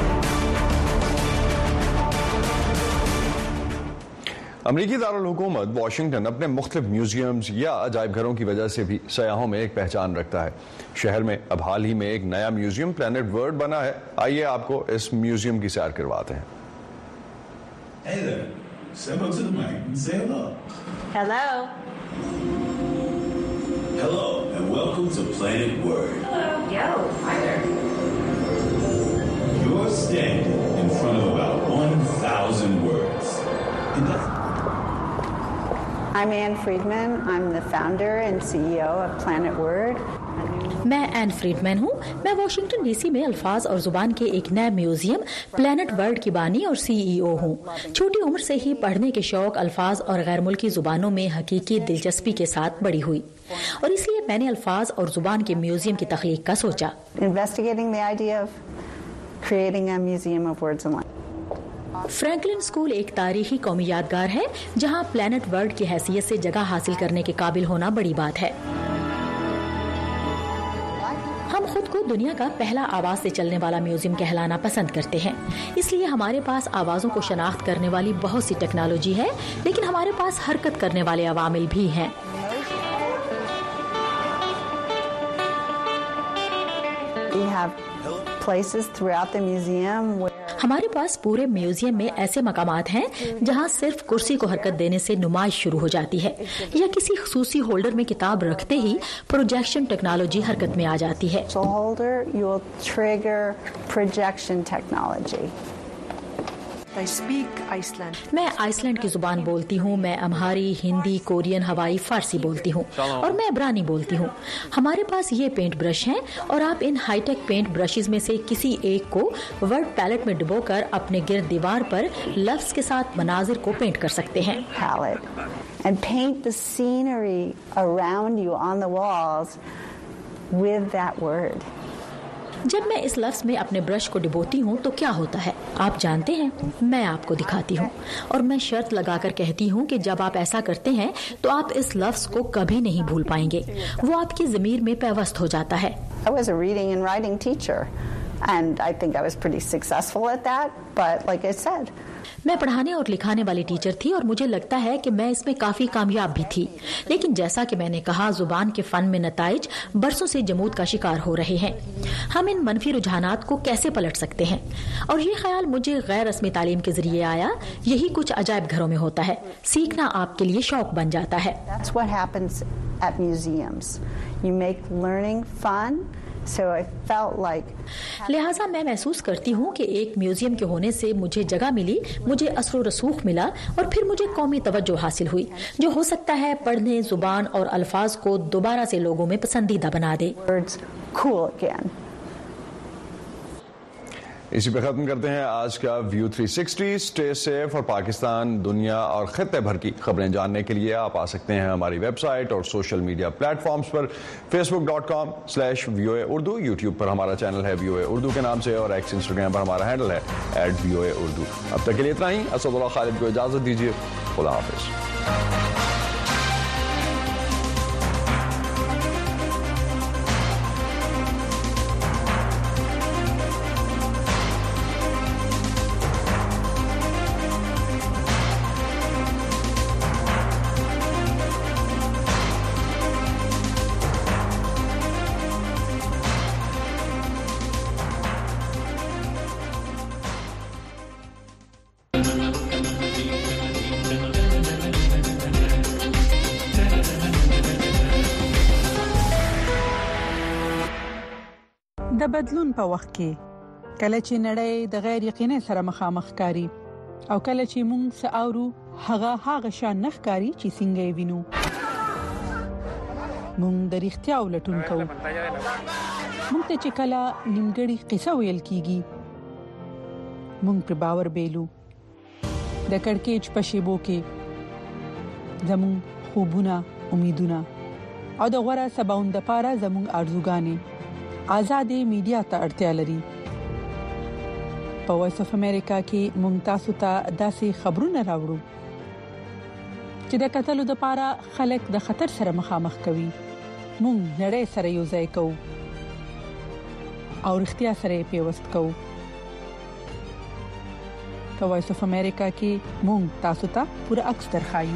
امریکی دارالحکومت واشنگٹن اپنے مختلف میوزیمز یا عجائب گھروں کی وجہ سے بھی سیاحوں میں ایک پہچان رکھتا ہے. شہر میں اب حال ہی میں ایک نیا میوزیم پلانٹ ورلڈ بنا ہے. آئیے آپ کو اس میوزیم کی سیر کرواتے ہیں. Hello and welcome to Planet Word. Yo, hi there. You're standing in front of about 1,000 words. I'm Ann Friedman. I'm the founder and CEO of Planet Word. میں این فریڈمین ہوں. میں واشنگٹن ڈی سی میں الفاظ اور زبان کے ایک نئے میوزیم پلانٹ ورلڈ کی بانی اور CEO ہوں. چھوٹی عمر سے ہی پڑھنے کے شوق, الفاظ اور غیر ملکی زبانوں میں حقیقی دلچسپی کے ساتھ بڑی ہوئی, اور اس لیے میں نے الفاظ اور زبان کے میوزیم کی تخلیق کا سوچا. Investigating the idea of creating a museum of words and language. فرینکلن اسکول ایک تاریخی قومی یادگار ہے جہاں پلانٹ ورلڈ کی حیثیت سے جگہ حاصل کرنے کے قابل ہونا بڑی بات ہے. ہم خود کو دنیا کا پہلا آواز سے چلنے والا میوزیم کہلانا پسند کرتے ہیں, اس لیے ہمارے پاس آوازوں کو شناخت کرنے والی بہت سی ٹیکنالوجی ہے, لیکن ہمارے پاس حرکت کرنے والے عوامل بھی ہیں. We have places throughout the museum where ہمارے پاس پورے میوزیم میں ایسے مقامات ہیں جہاں صرف کرسی کو حرکت دینے سے نمائش شروع ہو جاتی ہے, یا کسی خصوصی ہولڈر میں کتاب رکھتے ہی پروجیکشن ٹیکنالوجی حرکت میں آ جاتی ہے. So holder, you will trigger projection technology. I speak Iceland. میں آئس لینڈ کی زبان بولتی ہوں. میں امہاری, ہندی, کورین, ہوائی, فارسی بولتی ہوں, اور میں عبرانی بولتی ہوں. ہمارے پاس یہ پینٹ برش ہیں, اور آپ ان ہائی ٹیک پینٹ برشز میں سے کسی ایک کو ورڈ پیلٹ میں ڈبو کر اپنے گرد دیوار پر لفظ کے ساتھ مناظر کو پینٹ کر سکتے ہیں. And paint the scenery around you on the walls with that word. جب میں اس لفظ میں اپنے برش کو ڈبوتی ہوں تو کیا ہوتا ہے آپ جانتے ہیں؟ میں آپ کو دکھاتی ہوں, اور میں شرط لگا کر کہتی ہوں کہ جب آپ ایسا کرتے ہیں تو آپ اس لفظ کو کبھی نہیں بھول پائیں گے. وہ آپ کی ضمیر میں پیوست ہو جاتا ہے. I was a reading and writing teacher and I think I was pretty successful at that, but like I said, میں پڑھانے اور لکھانے والی ٹیچر تھی, اور مجھے لگتا ہے کہ میں اس میں کافی کامیاب بھی تھی, لیکن جیسا کہ میں نے کہا, زبان کے فن میں نتائج برسوں سے جمود کا شکار ہو رہے ہیں. ہم ان منفی رجحانات کو کیسے پلٹ سکتے ہیں؟ اور یہ خیال مجھے غیر رسمی تعلیم کے ذریعے آیا. یہی کچھ عجائب گھروں میں ہوتا ہے, سیکھنا آپ کے لیے شوق بن جاتا ہے. That's what happens at museums. You make learning fun. So I felt like لہٰذا میں محسوس کرتی ہوں کہ ایک میوزیم کے ہونے سے مجھے جگہ ملی, مجھے اثر و رسوخ ملا, اور پھر مجھے قومی توجہ حاصل ہوئی, جو ہو سکتا ہے پڑھنے, زبان اور الفاظ کو دوبارہ سے لوگوں میں پسندیدہ بنا دے. cool again. اسی پہ ختم کرتے ہیں آج کا ویو 360. اسٹے سیف, اور پاکستان, دنیا اور خطے بھر کی خبریں جاننے کے لیے آپ آ سکتے ہیں ہماری ویب سائٹ اور سوشل میڈیا پلیٹ فارمز پر. facebook.com/VOA Urdu, یوٹیوب پر ہمارا چینل ہے VOA اردو کے نام سے, اور ایکس انسٹاگرام پر ہمارا ہینڈل ہے @VOA Urdu. اب تک کے لیے اتنا ہی. اسد اللہ خالد کو اجازت دیجیے. خدا حافظ. د بدلون په وخت کې کله چې نړۍ د غیر یقیني سره مخامخ کاری او کله چې مونږ ساورو هغه شان نخکاری چې څنګه یې وینو مونږ د رښتیا ولټون کوو مونږ ته چې کله نیمګړی قصه ویل کیږي مونږ پر باور بیلو د کڑکېچ په شیبو کې زمون خوبونه امیدونه او د غوړه سباوند لپاره زمون ارزوګانې آزادې میډیا ته اړتیا لري په وایس اف امریکا کې مونږ تاسو ته داسې خبرونه راوړو چې د قتلو لپاره خلک د خطر سره مخامخ کوي مونږ نړۍ سره یو ځای کوو او اړتیا سره پیوست کوو په وایس اف امریکا کې مونږ تاسو ته پوره عکس درخایو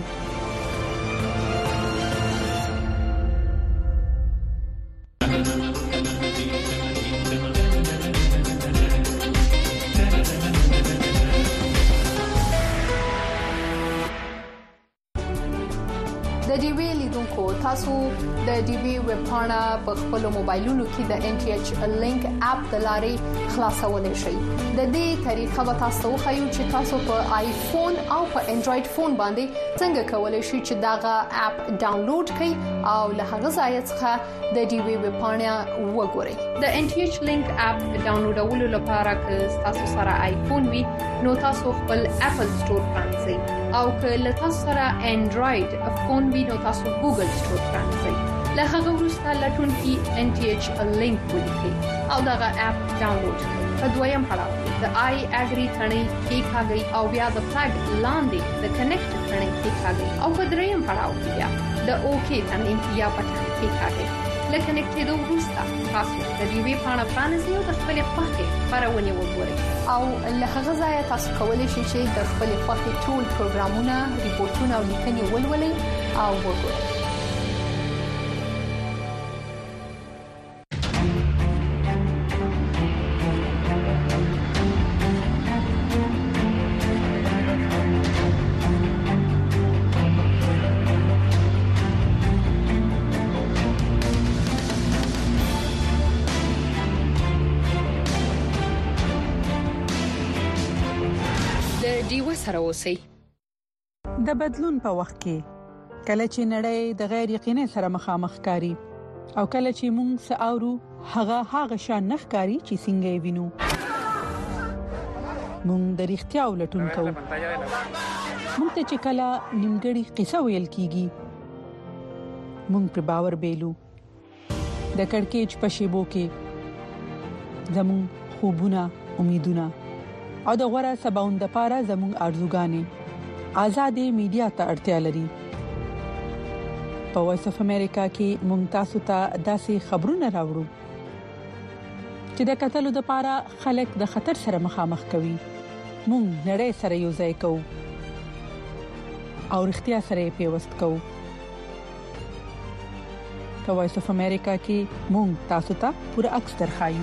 تاسو د ډي بي ویب پاڼه په خپل موبایلونو کې د NTH لینک اپ د لارې خلاصولای شئ د دې طریقه به تاسو خو چې تاسو په آیفون او په انډراید فون باندې څنګه کولای شئ چې داغه اپ ډاونلوډ کړئ او له هغه ځای څخه د ډي بي ویب پاڼه وګورئ د NTH لینک اپ ډاونلوډولو لپاره که تاسو سره آیفون وي نو تاسو خپل اپل سٹور پرانځئ او که له تاسو سره انډراید فون وي نو تاسو ګوګل سٹور پرانځئ له هغه وروسته لټون کې NTH لینک ولیکئ او دغه اپ ډاونلوډ کړئ په دویم پړاو د آی اګری ثنې کې ښاګي او بیا د فلګ لاندې د کنیکټ ثنې کې ښاګي او په دریم پړاو کې بیا د اوکې ثنې یا پټن کې ښاګي لکه نکټېدو وروسته تاسو د دې وی پاڼه پرانیزئ او د خپل خوښې خبرونه وګورئ او له هغه ځایه تاسو کولی شئ چې د خپل خوښې ټول پروګرامونه ریپورتونه او لیکنې ولولئ او وګورئ سره اوسئ د بدلون په وخت کې کله چې نړۍ د غیر یقیني سره مخامخ کاری او کله چې موږ ساورو هغه شان نخکاری چې څنګه یې وینو موږ د رښتیا ولټون کوو موږ ته چې کله نیمګړی قصه ویل کیږي موږ پر باور بیلو د کڑکېچ په شیبو کې زمون خوبونه امیدونه او د غوړه سباوند لپاره زموږ ارزوګانې آزادې میډیا ته اړتیا لري په وایس اف امریکا کې مونږ تاسو ته داسې خبرونه راوړو چې د قتلو لپاره خلک د خطر سره مخامخ کوي مونږ نړۍ سره یو ځای کوو او اړتیا سره پیوست کوو په وایس اف امریکا کې مونږ تاسو ته پوره عکس درخایو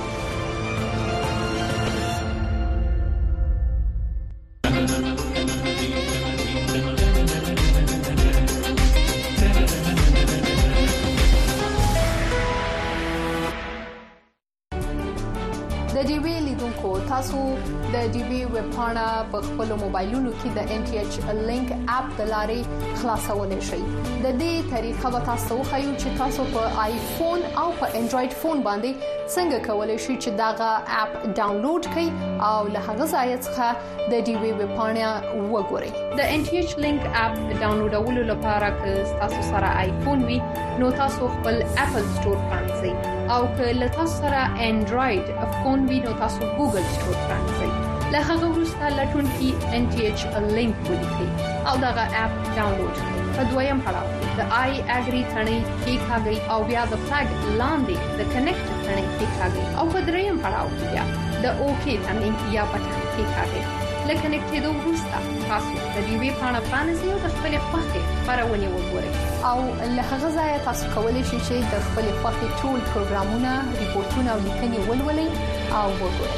تاسو د ډي بي ویب پاڼه په خپل موبایلونو کې د NTH لینک اپ د لارې خلاصولای شئ د دې طریقه به تاسو خو چې تاسو په آیفون او په انډراید فون باندې څنګه کولای شئ چې داغه اپ ډاونلوډ کړئ او له هغه ځای څخه د ډي بي ویب پاڼه وګورئ د NTH لینک اپ ډاونلوډولو لپاره که تاسو سره آیفون وي نو تاسو خپل اپل سٹور پرانځئ او که له تاسو سره انډراید فون وي نو تاسو ګوګل سٹور پرانځئ له هغه وروسته لټون کې NTH لینک ولیکئ او دغه اپ ډاونلوډ کړئ په دویم پړاو د آی اګری ثنې کې ښاګي او بیا د فلګ لاندې د کنیکټ ثنې کې ښاګي او په دریم پړاو کې بیا د اوکې ثنې یا پټن کې ښاګي لکه نکټېدو وروسته تاسو د دې وی پاڼه پرانیزئ او د خپل خوښې خبرونه وګورئ او له هغه ځایه تاسو کولی شئ چې د خپل خوښې ټول پروګرامونه ریپورتونه او لیکنې ولولئ او وګورئ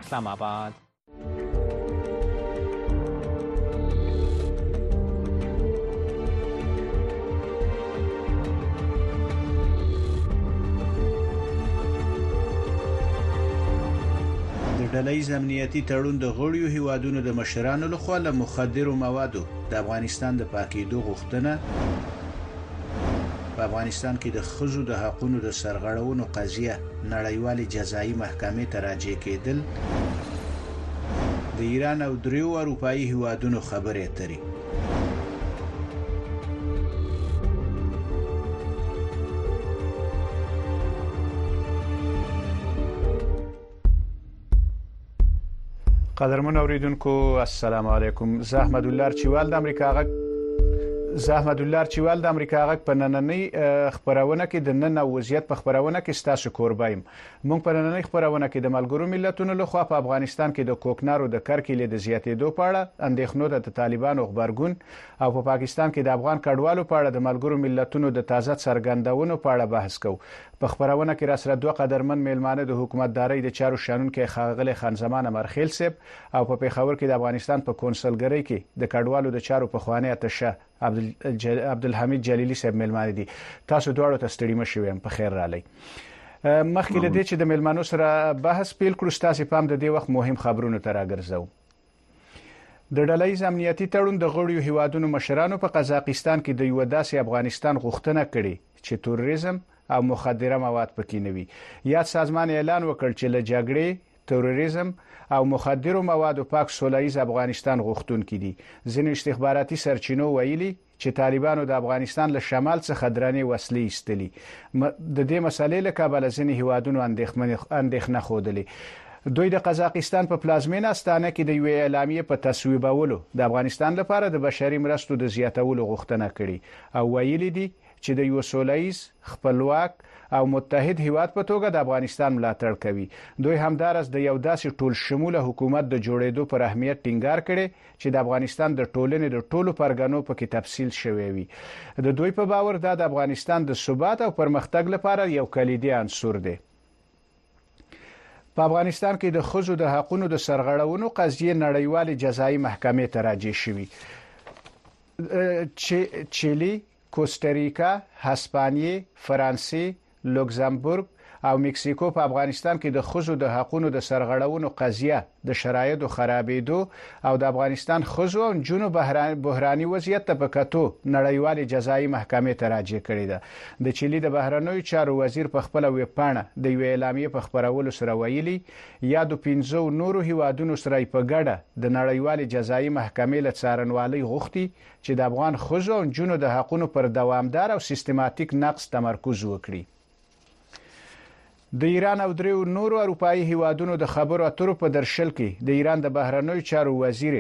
اسلام آباد. د ډلهییز امنیتي تړون د غړیو هیوادونو د مشرانو لخوا له مخدرو موادو د افغانستان د پاکیدو غوښتنه، په افغانستان کې د ښځو د حقوقو د سرغړونو قضیه نړیوال جزایي محکمې ته راجع کېدل، د ایران او دریو اروپایي هیوادونو خبرې اترې. قدرمن اوریدونکو السلام علیکم. زه احمد الله چوال د امریکا غږ په نننۍ خبرونه کې د نن وضعیت په خبرونه کې ستاسو کوربایم. موږ په نننۍ خبرونه کې د ملګرو ملتونو لخوا په افغانستان کې د کوکنارو د کرکیلې د زیاتېدو په اړه اندېښنو د طالبانو خبرګون او په پاکستان کې د افغان کډوالو په اړه د ملګرو ملتونو د تازه څرګندونو په اړه بحث کوو. په خبرونه کې را سره دوه قدرمن میلمانه د حکومتدارۍ د چارو شانونکو خاغلی خان زمان امرخیل صاحب او په پیښور کې د افغانستان په کونسلګرۍ کې د کډوالو د چارو په خوانی اتشه عبدالحمید جلیلی صاحب میلمانه دي. تاسو دواړو ته ستړي مشئ ویم، په خیر رالی. مخکې له دې چې د میلمانو سره بحث پیل کړو، ستاسو پام د دې وخت مهم خبرونو ته راګرځو. د ډلهییز امنیتي تړون د غړیو هیوادونو مشرانو په قزاقستان کې د یو داسې افغانستان غوښتنه کړې چې تروریزم او مخدره مواد پکې نه وي. یاد سازمان اعلان وکړ چې له جګړې، تروریزم او مخدرو موادو پاک سولهییز افغانستان غوښتونکي دي. ځینې استخباراتي سرچینو ویلي چې طالبانو د افغانستان له شمال څخه درنې وسلې ایستلې. د دې مسلې له کبله ځینې هیوادونو اندېښنه ښودلې. دوی د قزاقستان په پلازمینه استانه کې د یو اعلامیې په تصویبولو د افغانستان لپاره د بشري مرستو د زیاتولو غوښتنه کړې او ویلي دي چې د یو سولهییز، خپلواک او متحد هیواد په توګه د افغانستان ملاتړ کوي. دوی همدارس د یو داسې ټول شموله حکومت د جوړېدو پر اهمیت ټینګار کړي چې د افغانستان د ټولنې د ټولو پرګنو پکې تفصیل شوی وي. د دوی په باور دا د افغانستان د ثبات او پرمختګ لپاره یو کلیدي عنصر دی. په افغانستان کې د ښځو د حقوقو د سرغړونو قضیه نړیوال جزایي محکمې ته راجع شوی. چیلی، کوستاریکا، هسپانیې، فرانسې، لوکزامبورګ او مکسیکو په افغانستان کې د ښځو د حقوقو د سرغړونو قضیه د شرایطو خرابېدو او د افغانستان ښځو او نجونو بحراني وضعیت ته په کتو نړیوال جزایي محکمې ته راجع کړې ده. د چیلي د بهرنیو چارو وزیر په خپل ویبپاڼه د یو اعلامیې په خبرولو سره ویلي یا د 15 نورو هیوادونو سره په ګډه د نړیوال جزایي محکمې له څارنوالۍ غوښتي چې د افغان ښځو او نجونو د حقوقو پر دوامدار او سیستماتیک نقض تمرکز وکړي. د ایران او دریو نورو اروپایي هیوادونو د خبرو اترو په درشل کې د ایران د بهرنیو چارو وزیر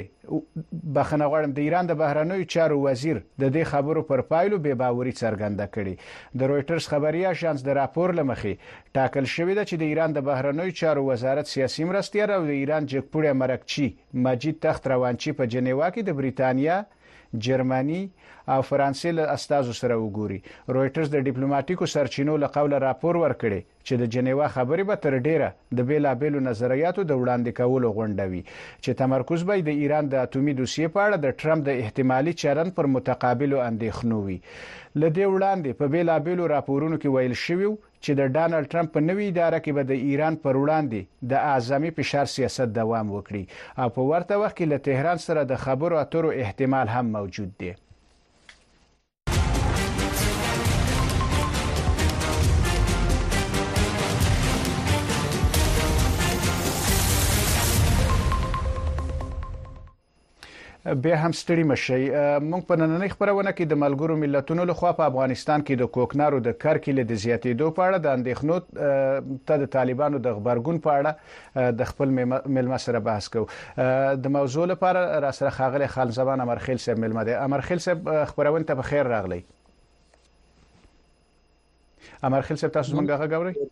د دې خبرو پر پایلو بې باوري څرګنده کړي. د رويټرز خبري اژانس د راپور لمخې ټاکل شوې ده چې د ایران د بهرنیو چارو وزارت سیاسي مرستیال او د ایران جګپوړی مرکچی مجید تخت روانچی په جنیوا کې د بریتانیا، جرمني او فرانسې له استازو سره وګوري. رويټرز د ډیپلوماټیکو سرچینو له قوله راپور ورکړي چې د جنیوا خبرې به تر ډیره د بیلابېلو نظریاتو د وړاندې کولو غونډه وي چې تمرکز به د ایران د اټومي دوسیې په اړه د ټرمپ د احتمالي چلند پر متقابلو اندېښنو وي. لدې وړاندې په بیلابېلو راپورونو کې ویل شوی چې د ډانلډ ټرمپ په نوې اداره کې به د ایران پر وړاندې د اعظمي فشار سیاست دوام وکړي او په ورته وخت کې له تهران سره د خبرو اترو احتمال هم موجود دی. به هم ستړي مشي. موږ په نننۍ خبرونه کې د ملګرو ملتونو لخوا په افغانستان کې د کوکنارو د کرکیلې د زیاتېدو په اړه د اندېښنو ته د طالبانو د خبرګون په اړه د خپل ملما سره بحث کوو. د موضوع لپاره را سره خاغلی خان زمان امرخیل صاحب ملما دی. امرخیل صاحب خبرونه ته بخیر راغلی. امرخیل صاحب تاسو څنګه غواړئ؟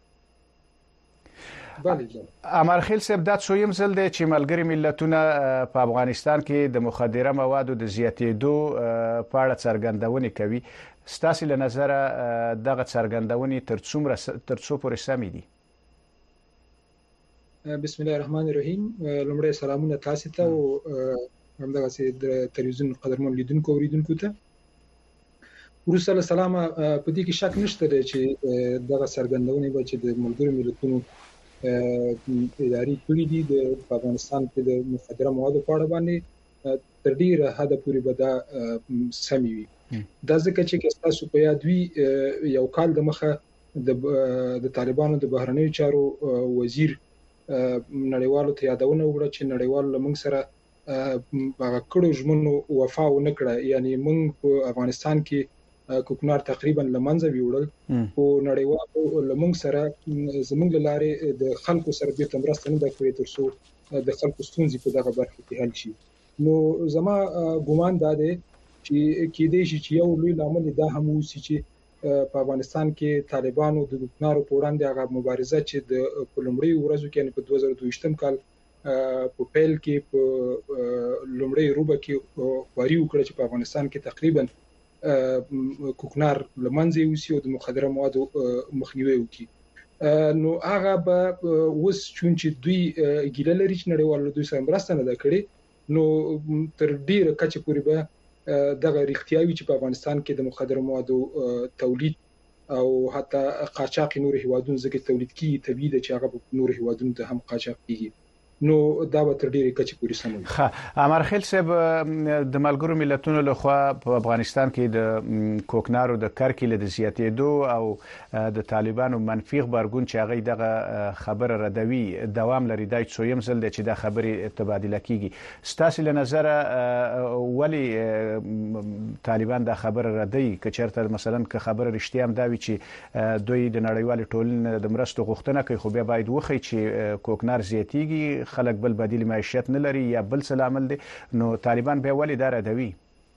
امرخیل صاحب دا څویم ځل دی چې ملګري ملتونه په افغانستان کې د مخدره موادو د زیاتېدو په اړه څرګندونې کوي. ستاسو له نظره دغه څرګندونې تر څو پورې سمې دي؟ بسم الله الرحمن الرحیم. لومړی سلامونه تاسو ته او همدغه سي د تلویزیون قدرمن لیدونکو اوریدونکو ته. ورسره سلام په دې کې شک نشته چې دغه سرګندونه به چې د ملګرو ملتونو اداري کړې دي د افغانستان کې د مخدره موادو په اړه باندې تر ډیره حد پورې به دا سمي وي. دا ځکه چې تاسو په یاد وي یو کال د مخه د طالبانو د بهرنیو چارو وزیر نړیوالو ته یادونه وکړه چې نړیوالو لمن سره هغه کړو ژمنو وفا ونه کړه. یعنی موږ په افغانستان کې کوکنار تقریبا لمنځه ویوړل او نړیوالو لمن سره زموږ لاره د خلکو سره به تمرسته نه کړې تر څو د خلکو ستونزې په دغه برخه کې حل شي. نو زما ګومان دا دی چې کېدې شي چې یو لوی لامل دا هم وسی چې په افغانستان کې طالبانو د کوکنارو په وړاندې هغه مبارزه چې د لومړی ورځو کې په 2022 کال په پیل کې په لومړی روبه کې واری وکړه چې په افغانستان کې تقریبا کوکنار لمنځه یوسي او د مخدره موادو مخنیوي وکړي. نو هغه به وس چې دوی ګیله لري چې نړیوالو دوی سره مرسته نه کړي. نو تر ډیره کچه پورې به دغه اړتیاوي چې په افغانستان کې د مخدره موادو تولید او حتی قاچاق نور هیوادونو ځکه تولید کیږي طبيعي ده چې هغه نور هیوادونو ته هم قاچاق کیږي. نو دا به تر ډیره کچې پورې سموي. امرخیل صاحب د ملګرو ملتونو لخوا په افغانستان کې د کوکنارو د کرکیله د زیاتېدو او د طالبانو منفي خبرګون چې هغه دغه خبره ردوي دوام لري دای څویم ځل چې د خبرې تبادله کیږي. ستاسو له نظر ولی طالبان د خبره ردوي که چېرته مثلا که خبره رښتیا هم دا وي چې دوی د نړیوال ټولنې د مرستو غوښتنه کوي خو بیا باید وخی چې کوکنار زیاتېږي خلک بل بدیل معیشت نه لري یا بل څه عمل دي. نو طالبان به ولې دا ردوي؟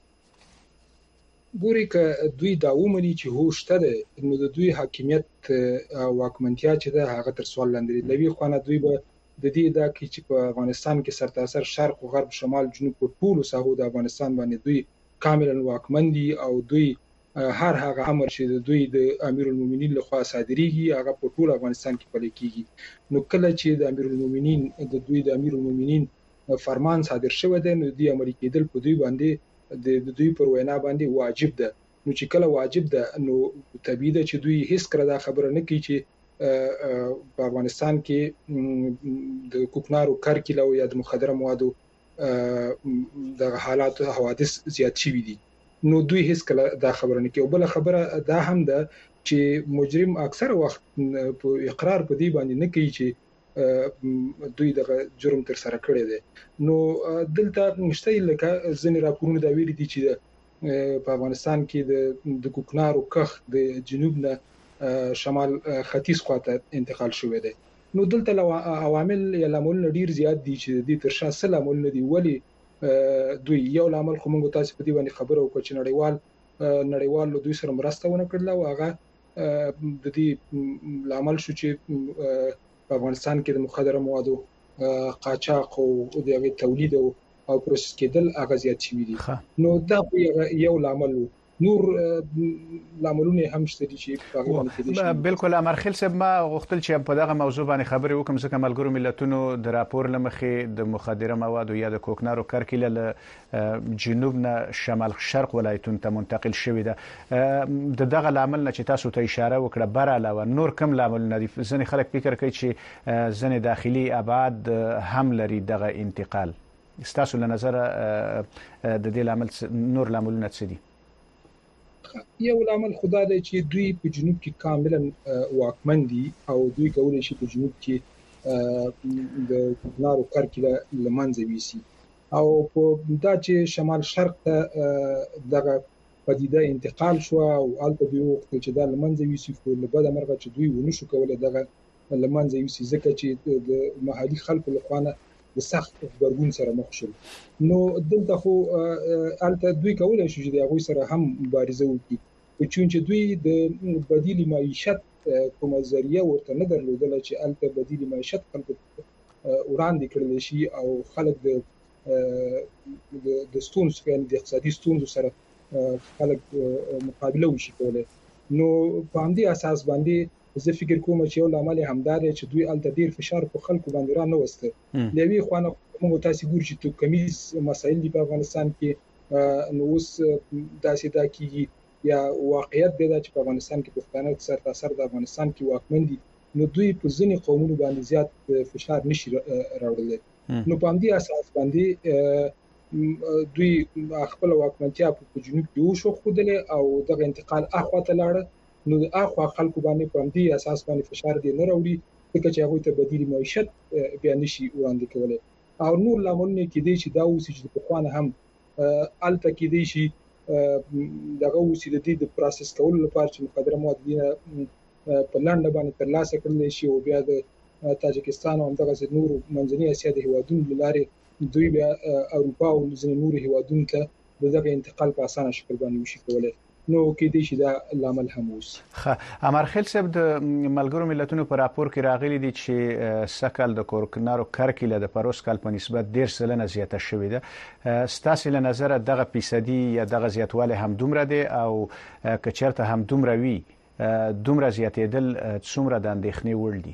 ګوري که دوی دا ومني چې هوشته ده نو د دوی حاکمیت او واکمنتیا چې ده هغه تر سوال لاندې لوي. خو نه دوی به د دې دا چې په افغانستان کې سرتاسر شرق او غرب شمال جنوب په ټولو ساحو د افغانستان باندې دوی کاملا واکمن دي او دوی هر هغه امر چې دوی د امیر المؤمنین لخوا صادریږي هغه په ټول افغانستان کې پلي کیږي. نو کله چې د امیر المؤمنین د دوی د امیر المؤمنین فرمان صادر شوی دی نو د امر کېدل په دوی باندې د دوی پر وینا باندې واجب ده. نو چې کله واجب ده نو طبيعي ده چې دوی هیڅ کړه دا خبره نه کوي چې په افغانستان کې د کوکنارو کرکیله او یا د مخدره موادو د حالات حوادث زیات شوي دي. نو دوی هیڅ کله دا خبره نه کوي. بل خبره دا هم ده چې مجرم اکثر وخت په اقرار په دې باندې نه کوي چې دوی دغه جرم تر سره کړی دی. نو دلته نشته لکه ځینې راپورونه دا ویلي دي چې په افغانستان کې د کوکنارو کښ د جنوب نه شمال ختیځ خواته انتقال شوی دی. نو دلته عوامل یا لاملونه ډیر زیات دي چې د تر شا سل لاملونه دي. ولی دوی یو لامل خو موږ تاسو په دې باندې خبرو وکړو چې نړیوال له دوی سره مرسته ونه کړل او هغه د دې لامل شو چې په افغانستان کې د مخدره موادو قاچاق او د هغې تولید او پروسس کېدل هغه زیات شوي دي. نو دا یو لامل و. نور لاملونه هم شته چې بالکل. امرخیل صاحب ما غوښتل چې په دغه موضوع باندې خبرې وکم ځکه ملګرو ملتونو د راپور لمخې د مخدره موادو یا د کوکنارو کرکیله له جنوب نه شمال شرق ولایتونو ته منتقل شوې ده. د دغه لامل نه چې تاسو ته اشاره وکړه بر علاوه نور کوم لاملونه دي؟ ځینې خلک فکر کوي چې ځینې داخلي ابعاد هم لري دغه انتقال. ستاسو له نظر د دې لامل نور لاملونه څه دي؟ یو لامل خدا دی چې دوی په جنوب کې کاملا واکمن دي او دوی کولای شي په جنوب کې د کوکنارو کرکیله لمنځه ویسي او په دا چې شمال شرق ته دغه پدیده انتقال شو او البته دوی وخت چې دا لمنځه ویسي خو له بده مرغه چې دوی ونشو کولای دغه لمنځه ویسي ځکه چې د محلي خلکو لخوا د سخت خبرګون سره مخ شول. نو دلته خو البته دوی کولای شي چې د هغوی سره هم مبارزه وکړي خو چې دوی د بدیل معیشت کومه ذریعہ ورته نه درلودله چې البته بدیل معیشت خلکو وړاندې کړل شي او خلک د ستونزو د اقتصادي ستونزو سره خلک مقابله وشي کولای. نو په همدې اساس باندې زه فکر کوم چې یو لامل همدار چې دوی الته ډیر فشار په خلکو باندې را نه وسته لوي خوانه موږ تاسو ګور چې تو کمیز مسایل دی په افغانستان کې نو اوس داسې دا کیږي یا واقعیت دی چې په افغانستان کې پښتانه سر تاثیر د افغانستان کې واکمن دي نو دوی په ځینې قومونو باندې زیات فشار نشي راوړل نو په همدې اساس باندې دوی خپل واکمنتیا په جنوب کې وشو خودله او دغه انتقال اخواته لاړه نو د اخوا خلکو باندې په همدې اساس باندې فشار دی نه راوړي ځکه چې هغه ته بدیل معیشت بیا نشي وړاندې کولای او نور لاملونه کې دي چې دا اوسې چې په خوانه هم الته کې دي شي دغه اوسې د دې د پروسس کولو لپاره چې مقدره معدنونه په لنډه باندې ترلاسه کړل شي او بیا د تاجکستان او دغه نور منځنۍ اسیا د هیوادونو لارې دوی بیا اروپا او ځینې نور هیوادونو ته دغه انتقال په اسانه شکل باندې وشي کولای نو کې دې شي دا لامل هم اوس امرخیل صاحب د ملګرو ملتونو پر راپور کې راغلي دي چې سکل د کورکنارو کرکیله د پروس کال په نسبت 10% زیاته شوې ده ستاسو له نظر دغه فیصدي یا دغه زیاتوالی هم دومره دی او کچرته هم دومره وي دومره زیاتېدل څومره د اندېښنې وړ دي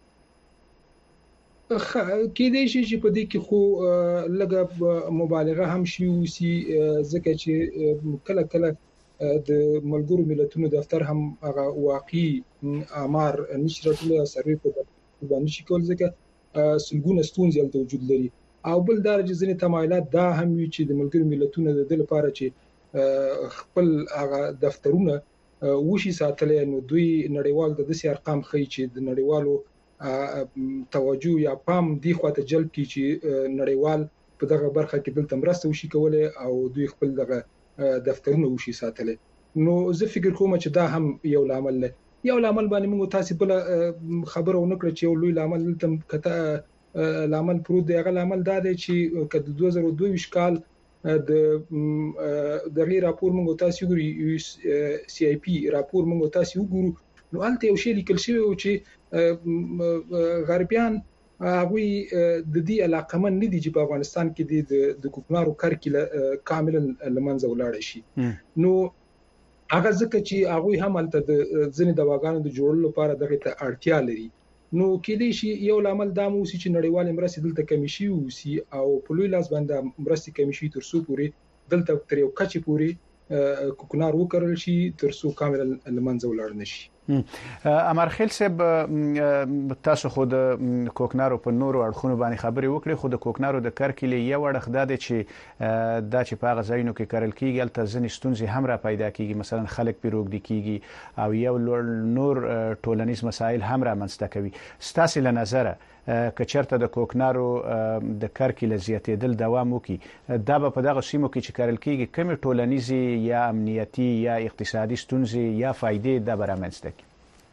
کې دې شي چې په دې کې خو لږه مبالغه هم شي وسی ځکه چې کله کله د ملګرو ملتونو دفتر هم هغه واقعي آمار نشراتله سروي په باندې شي کول ځکه سلګونه ستونزې الته وجود لري او بل درجه ځینې تمایلات دا هم وي چې د ملګرو ملتونو د لپاره چې خپل هغه دفترونه وشي ساتلې نو دوی نړیوال د دې ارقام خي چې د نړیوالو توجه یا پام دی خواته جلب کی چې نړیوال په دغه برخه کې دلته مرسته وشي کولای او دوی خپل دغه دفترونه وشي ساتلې نو زه فکر کوم چې دا هم یو لامل دی یو لامل باندې موږ تاسو بل خبره ونکړه چې یو لوی لامل تم کته لامل پروت دی هغه لامل دا دی چې کله 2022 کال د غیر راپور موږ تاسو ګوري سی آی پی راپور موږ تاسو وګورو نو الته یو شی لیکل شوی او چې غربیان هغه د دې علاقمن نه دي چې په افغانستان کې د کوکنارو کرکیله کاملا لمنځه ولاړ شي نو هغه ځکه چې هغه هم الته د ځینې دواګانو د جوړولو لپاره دغه ته اړتیا لري نو کې دې شي یو لامل دا مو چې نړیوال مرستې دلته کمی شي او په لوی لاس باندې مرستې کمی شي تر څو پورې دلته تر یو کچې پورې کوکنار وکړل شي تر څو کاملا لمنځه ولاړ نشي امرخیل صاحب تاسو خو د کوکنارو په نورو اړخونو باندې خبرې وکړې خو د کوکنارو د کرکیلې یو اړخ دا دی چې په هغه ځایونو کې کرل کیږي الته ځینې ستونزې هم را پیدا کیږي مثلا خلک پیروګدي کیږي او یو نور ټولنیز مسایل هم را منځته کوي ستاسو له نظره کچرته د کوکنارو د کرکیله زیاتېدل دوام وکړي دا به په دغه سیمو کې چې کرل کیږي کومې ټولنیزي یا امنیتي یا اقتصادي ستونزې یا فائدې د برامنځته کی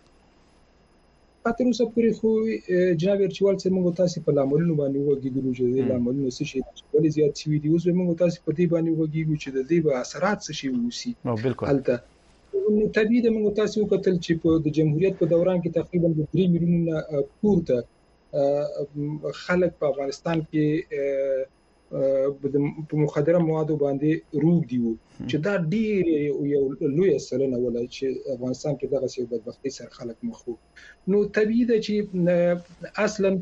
تر اوسه پورې خو جناب ارچوال چې موږ تاسو په لاملونو باندې وګورو چې لاملونه څه شي ولې زیات شي دي اوس موږ تاسو په دې باندې وګورو چې د دې به اثرات څه شي وسی هلته طبيعي د موږ تاسو وکتل چې په د جمهوریت په دوران کې تقریبا 3 میلیونه پورته خلک په افغانستان کې په مخدره موادو باندې روغ دي چې دا ډیر یو لوی سلنه ولای چې افغانستان کې دغه څه بدبختی سره خلک مخ وو نو طبيعي ده چې اصلا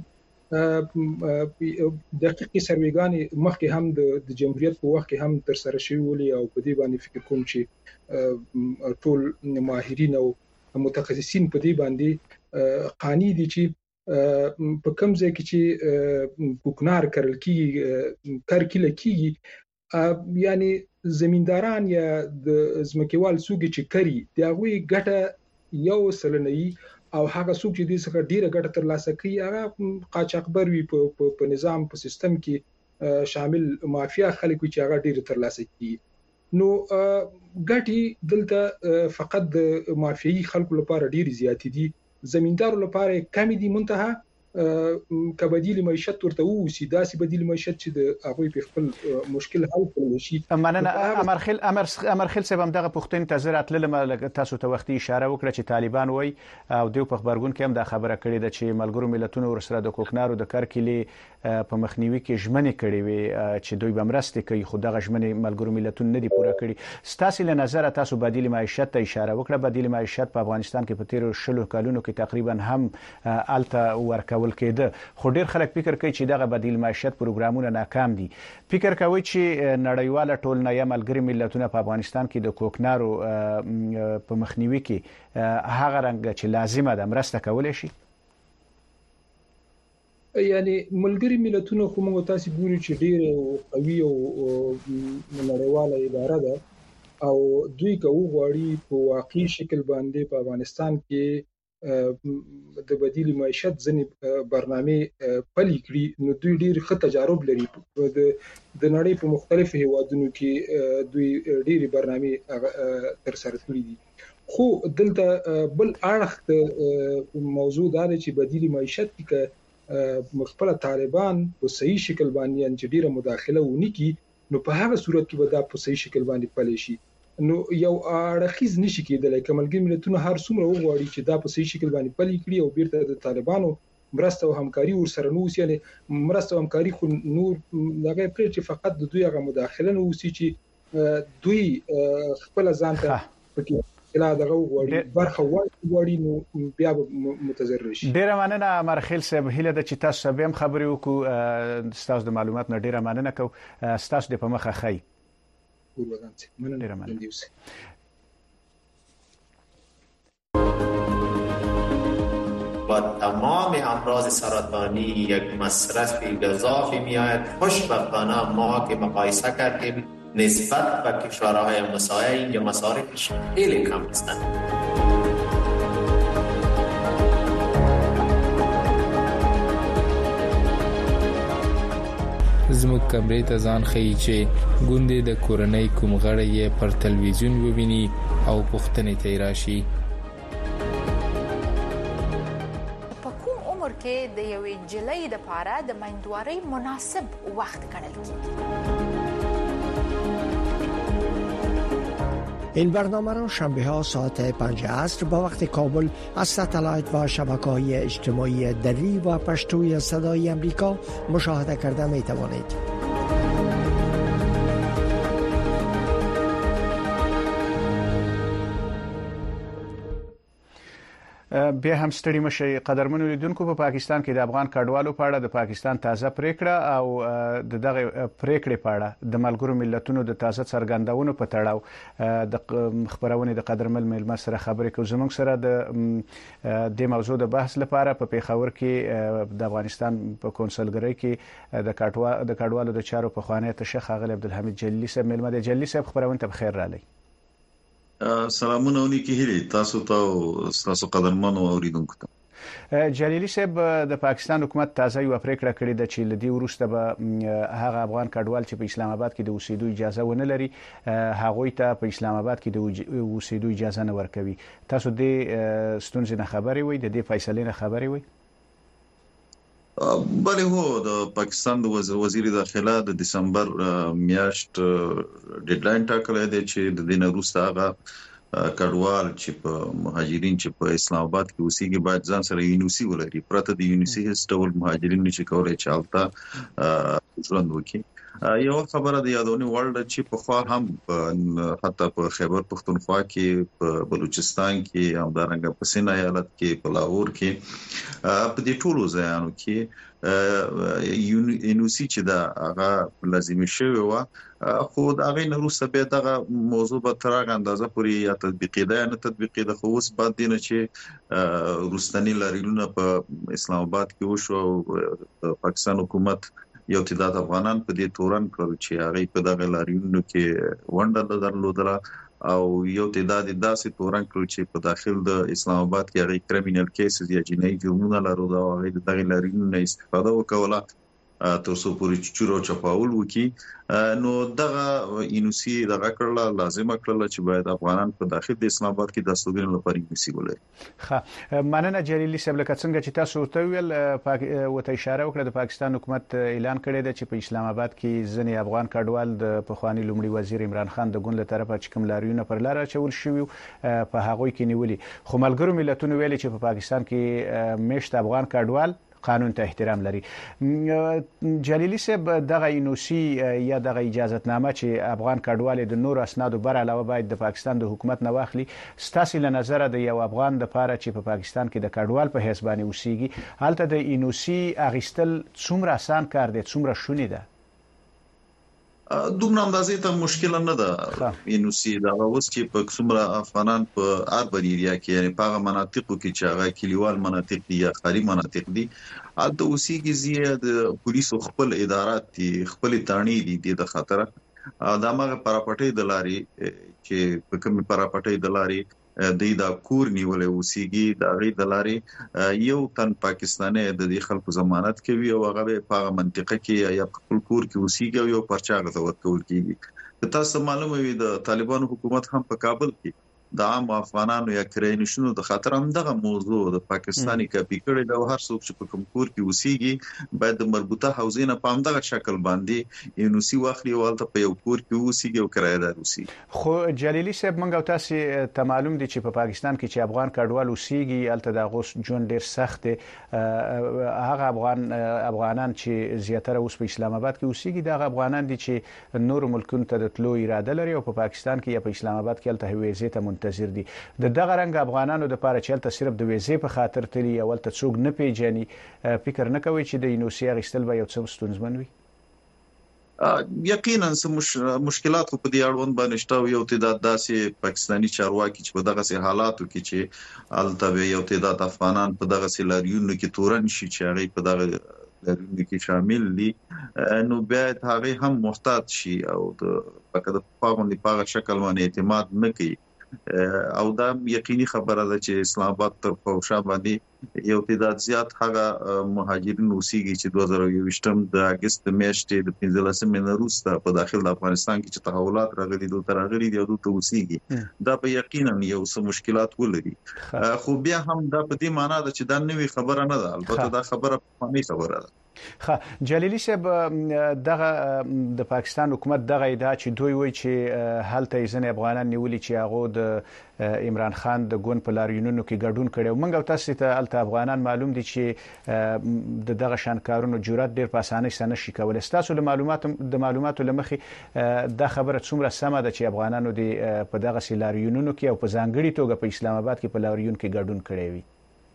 دقیقې سرویګانې مخکې هم د جمهوریت په وخت کې هم تر سره شوی ولې او په دې باندې فکر کوم چې ټول ماهرین او متخصصین په دې باندې قانی دي چې په کوم ځای کې چې کوکنار کرل کیږي کرکیله کیږي یعنی زمینداران یا د ځمکوال سوګي چې کری دی هغه ګټه یو سلنوي او هغه څوک چې دې څخه ډیره ګټه ترلاسه کوي هغه قاچاقبر وي په نظام په سیستم کې شامل مافیا خلک چې هغه ډیره ترلاسه کوي نو ګټي دلته فقط د مافیایي خلکو لپاره ډیره زیات دي زمیندارو لپاره کمی دي منتها کبدیل معیشت ورته ووسی داسې بدیل معیشت چې د هغه په خپل مشکل حل کړي شي. مننه امرخیل صاحب هم دغه پښتون ته زرات لمه تاسو ته وختي اشاره وکړه چې طالبان وای او دوی په خبرګون کې هم دا خبره کړې ده چې ملګرو ملتونو ورسره د کوکنارو د کرکلې په مخنیوي کې ژمنې کړې وي چې دوی به مرسته کوي خو دغه ژمنې ملګرو ملتونو نه دي پوره کړې. ستاسو له نظر تاسو بدیل معیشت ته اشاره وکړه. بدیل معیشت په افغانستان کې په تیر 10 کلونو کې تقریبا هم الته ورکول کېده خو ډیر خلک فکر کوي چې دغه بدیل معیشت پروګرامونه ناکام دي. فکر کوي چې نړیواله ټولنه ملګري ملتونه په افغانستان کې د کوکنارو په مخنیوي کې هغه رنګ چې لازمه ده مرسته کولای شي؟ یعنی ملګري ملتونه خو موږ تاسو ګورو چې ډیر قوي او نړیواله اداره ده او دوی کوي غواړي په واقعي شکل باندې په افغانستان کې د بدیل معیشت ځنې برنامه پلي کړي. نو دوی ډیر ښه تجارب لري د نړۍ په مختلفو هیوادونو کې دوی ډیره برنامه تر سره کړې دي. خو دلته بل اړخ موضوع دا دی چې بدیل معیشت کې مخبل طالبان په صحیح شکل باندې چې ډیره مداخله ونی کی نو په هغه صورت کې به دا په صحیح شکل باندې پلي شي. نو یو اړخیز نشي کېدلی چې ملګري ملتونه هر څومره وغواړي چې دا په صحیح شکل باندې پلي کړي او بیرته د طالبانو مرسته او همکاري ورسره نو وسی. یعنی مرسته او همکاري خو نور دغه پرې چې فقط د دوی هغه مداخله نو وسی چې دوی خپل ځان ته پکې لا دغه وغواړي برخه وغواړي نو بیا متضرر شي. ډیره مننه امرخیل صاحب. هیله ده چې تاسو به هم خبرې وکړو. تاسو د معلومات نه ډیره مننه کوم. تاسو د په مخه خی با تمام امراض سرطانی یک مصرف گزافی میآید. خوشبختانه ما که مقایسه کردیم نسبت به کشورهای مساوی اینجا مصارفش خیلی کم هستند. زموږ کمرې ته ځان ښیي چې ګوندې د کورنۍ کوم غړی یې پر تلویزیون وویني او پوښتنې ته یې راشي. په کوم عمر کې د یوې نجلۍ دپاره د میندوارۍ مناسب وخت ګڼل کیږي؟ این برنامه را شنبه ها ساعت 5 عصر با وقت کابل از ستلایت و شبکه‌های اجتماعی دری و پشتوی صدای امریکا مشاهده کرده می توانید. بیا هم ستړي مشي قدرمنو لیدونکو. په پاکستان کې د افغان کډوالو په اړه د پاکستان تازه پریکړه او دغه پریکړې په اړه د ملګرو ملتونو د تازه څرګندونو په تړاو د خبرونه د قدرمن ملما سره خبرې کوو. زموږ سره د موضوع د بحث لپاره په پیښور کې د افغانستان په کونسلګرۍ کې د کډوالو د چارو په خوانی تشخ غل عبدالحمید جلیلی صاحب ملما د جلیلی صاحب خبرونه ته بخیر رالی. سلامونه ونی کې هیله تاسو ته تاسو قدرمنو اوریدونکو ته. جلیلی صاحب د پاکستان حکومت تازه یو پریکړه کړې ده چې لدی ورسته به هغه افغان کډوال چې په اسلام آباد کې د اوسېدو اجازه ونه لري هغه ته په اسلام آباد کې د اوسېدو اجازه نه ورکوي. تاسو د ستونزې نه خبرې وي د دې فیصلې نه خبرې وي؟ بله هو د پاکستان د وزیر داخله د دسمبر میاشت ډیډلاین ټاکلی دی چې د دې نه وروسته هغه کډوال چې په مهاجرین چې په اسلام آباد کې اوسېږي باید ځان سره یونیسي ولري. پرته د یونیسي هیڅ ډول مهاجرین نشي کولای چې هلته ژوند وکړي. یو خبره د یادونې وړ ده چې په خوا هم حتی په خیبر پختونخوا کې په بلوچستان کې همدارنګه په سند ایالت کې په لاهور کې په دې ټولو ځایانو کې یونیسي چې دا هغه لازمي شوی و خو دا غي نه روسه به دغه موضوع به تر هغه اندازه پورې یا تطبیقي ده نه تطبیقي ده خو اوس بعد دینه چې روستنی لاريونه په اسلام آباد کې وشو پاکستان حکومت یو تعداد افغانان په دې تورن کړل چې هغه په دغه لاريونو کې ونډه درلودله او یو تعداد داسې تورن کړل چې په داخل د اسلام آباد کې هغه کریمینل کیسز یا جنایي جرمونه لري او هغه دغه لاريونو نه استفاده وکوله ترڅو پورې چورو چپاول وکي نو دغه انوسی دغه کړل لازم کړل چې باید افغانان په داخل د اسلام آباد کې د استوګنې لپاره انوسی ولري. ښه مننه جلیلي صاحب لکه څنګه چې تاسو ته ویل وته اشاره وکړه د پاکستان حکومت اعلان کړی دی چې په اسلام آباد کې ځینې افغان کډوال د پخوانی لومړي وزیر عمران خان د ګوند له طرفه چې کوم لاریونه پر لار اچول شوی په هغوی کې نیولي خو ملګرو ملتونو ویلي چې په پاکستان کې مشت افغان کډوال قانون ته احترام لري. جلیلي صاحب دغه انوسی یا دغه اجازهتنامه چې افغان کډوال د نور اسنادو بر علاوه باید د پاکستان د حکومت نه واخلي ستاسو له نظر د یو افغان د پاره چې په پاکستان کې د کډوال په حساب باندې اوسېږي هلته د انوسی اغیستل څومره آسان کار دی څومره شونې ده دومره اندازې ته مشکل نه ده انوسی دا اوس چې په څومره افغانان په اربن ایریا کې یعنی په مناطقو کې چې هغه کلیوال مناطق دي یا خاري مناطق دي البته اوسېږي زیات پولیسو خپل ادارات دي خپل تانی دي د خطر دا مغه پراپټي د لاري چې په کوم پراپټي د لاري د کور نیولې اوسېږي د غي د لاري یو تن پاکستاني د دې خلکو ضمانت کوي او هغه په منطقه کې یا خپل کور کې اوسېږي او یو پرچا غوښتل کول کیږي تاسو معلومه وي د طالبانو حکومت هم په کابل کې د عام افغانانو یا کرینشنو د خاطر هم دغه موضوع د پاکستاني کاپی کړي دا هر څوک چې په کوم کور کې اوسېږي باید د مربوطه حوزې نه په دغه شکل باندې انوسی واخلي او البته په یو کور کې اوسېږي او کرایدار اوسېږي. خو جلیلي صاحب موږ او تاسو ته معلوم دي چې په پاکستان کې چې افغان کډوال اوسېږي البته د غوس جون ډیر سخت هغه افغانان چې زیاتره اوس په اسلام آباد کې اوسېږي دغه افغانان دي چې نور ملکونو ته د تلو اراده لري او په پاکستان کې یا په اسلام آباد کې البته ویزې ته منتظر دي د دغه رنګ افغانانو د لپاره چې البته صرف د ویزې په خاطر تلي او البته څوک نه پیژني فکر نه کوي چې د انوسی اخیستل به یو څه ستونزمن وي. یقینا مشکلات په دې اړوند باندې شته یو تعداد داسې پاکستانی چارواکي چې په دغه حالاتو کې چې البته یو تعداد افغانان په دغه سلاریونو کې تورن شي چې هغه په دغه لرونکو کې شامل دي نو باید هغه هم محتاط شي او د پکې د پاغوندي په شکل باندې اعتماد نه کوي او دا یقیني خبره ده چې اسلام آباد تر فوشا باندې یو تعداد زیات هغه مهاجرین اوسېږي چې 2021 د اگست میاشتې د 15 مې وروسته په داخل د افغانستان کې چې تحولات راغلي دوه ترغلي دي او دوه اوسېږي دا به یقینا یو څه مشکلات ولري خو بیا هم دا په دې معنی ده چې دا نوې خبره نه ده البته دا خبره فهمي خبره ده. جلیلي صاحب دغه د پاکستان حکومت دغه ادعا چې دوی وایي چې هلته ځینې افغانان نیولي چې هغه د عمران خان د ګوند په لاریونونو کې ګډون کړي او موږ تاسو ته هلته افغانان معلوم دي چې دغه شانکارونو جرأت ډیر په اسانۍ سره نشي کولای تاسو له معلوماتو لمخې دا خبره څومره سمه ده چې افغانانو په دغه لاریونونو کې او په ځانګړي توګه په اسلام آباد کې په لاریون کې ګډون کړي وي.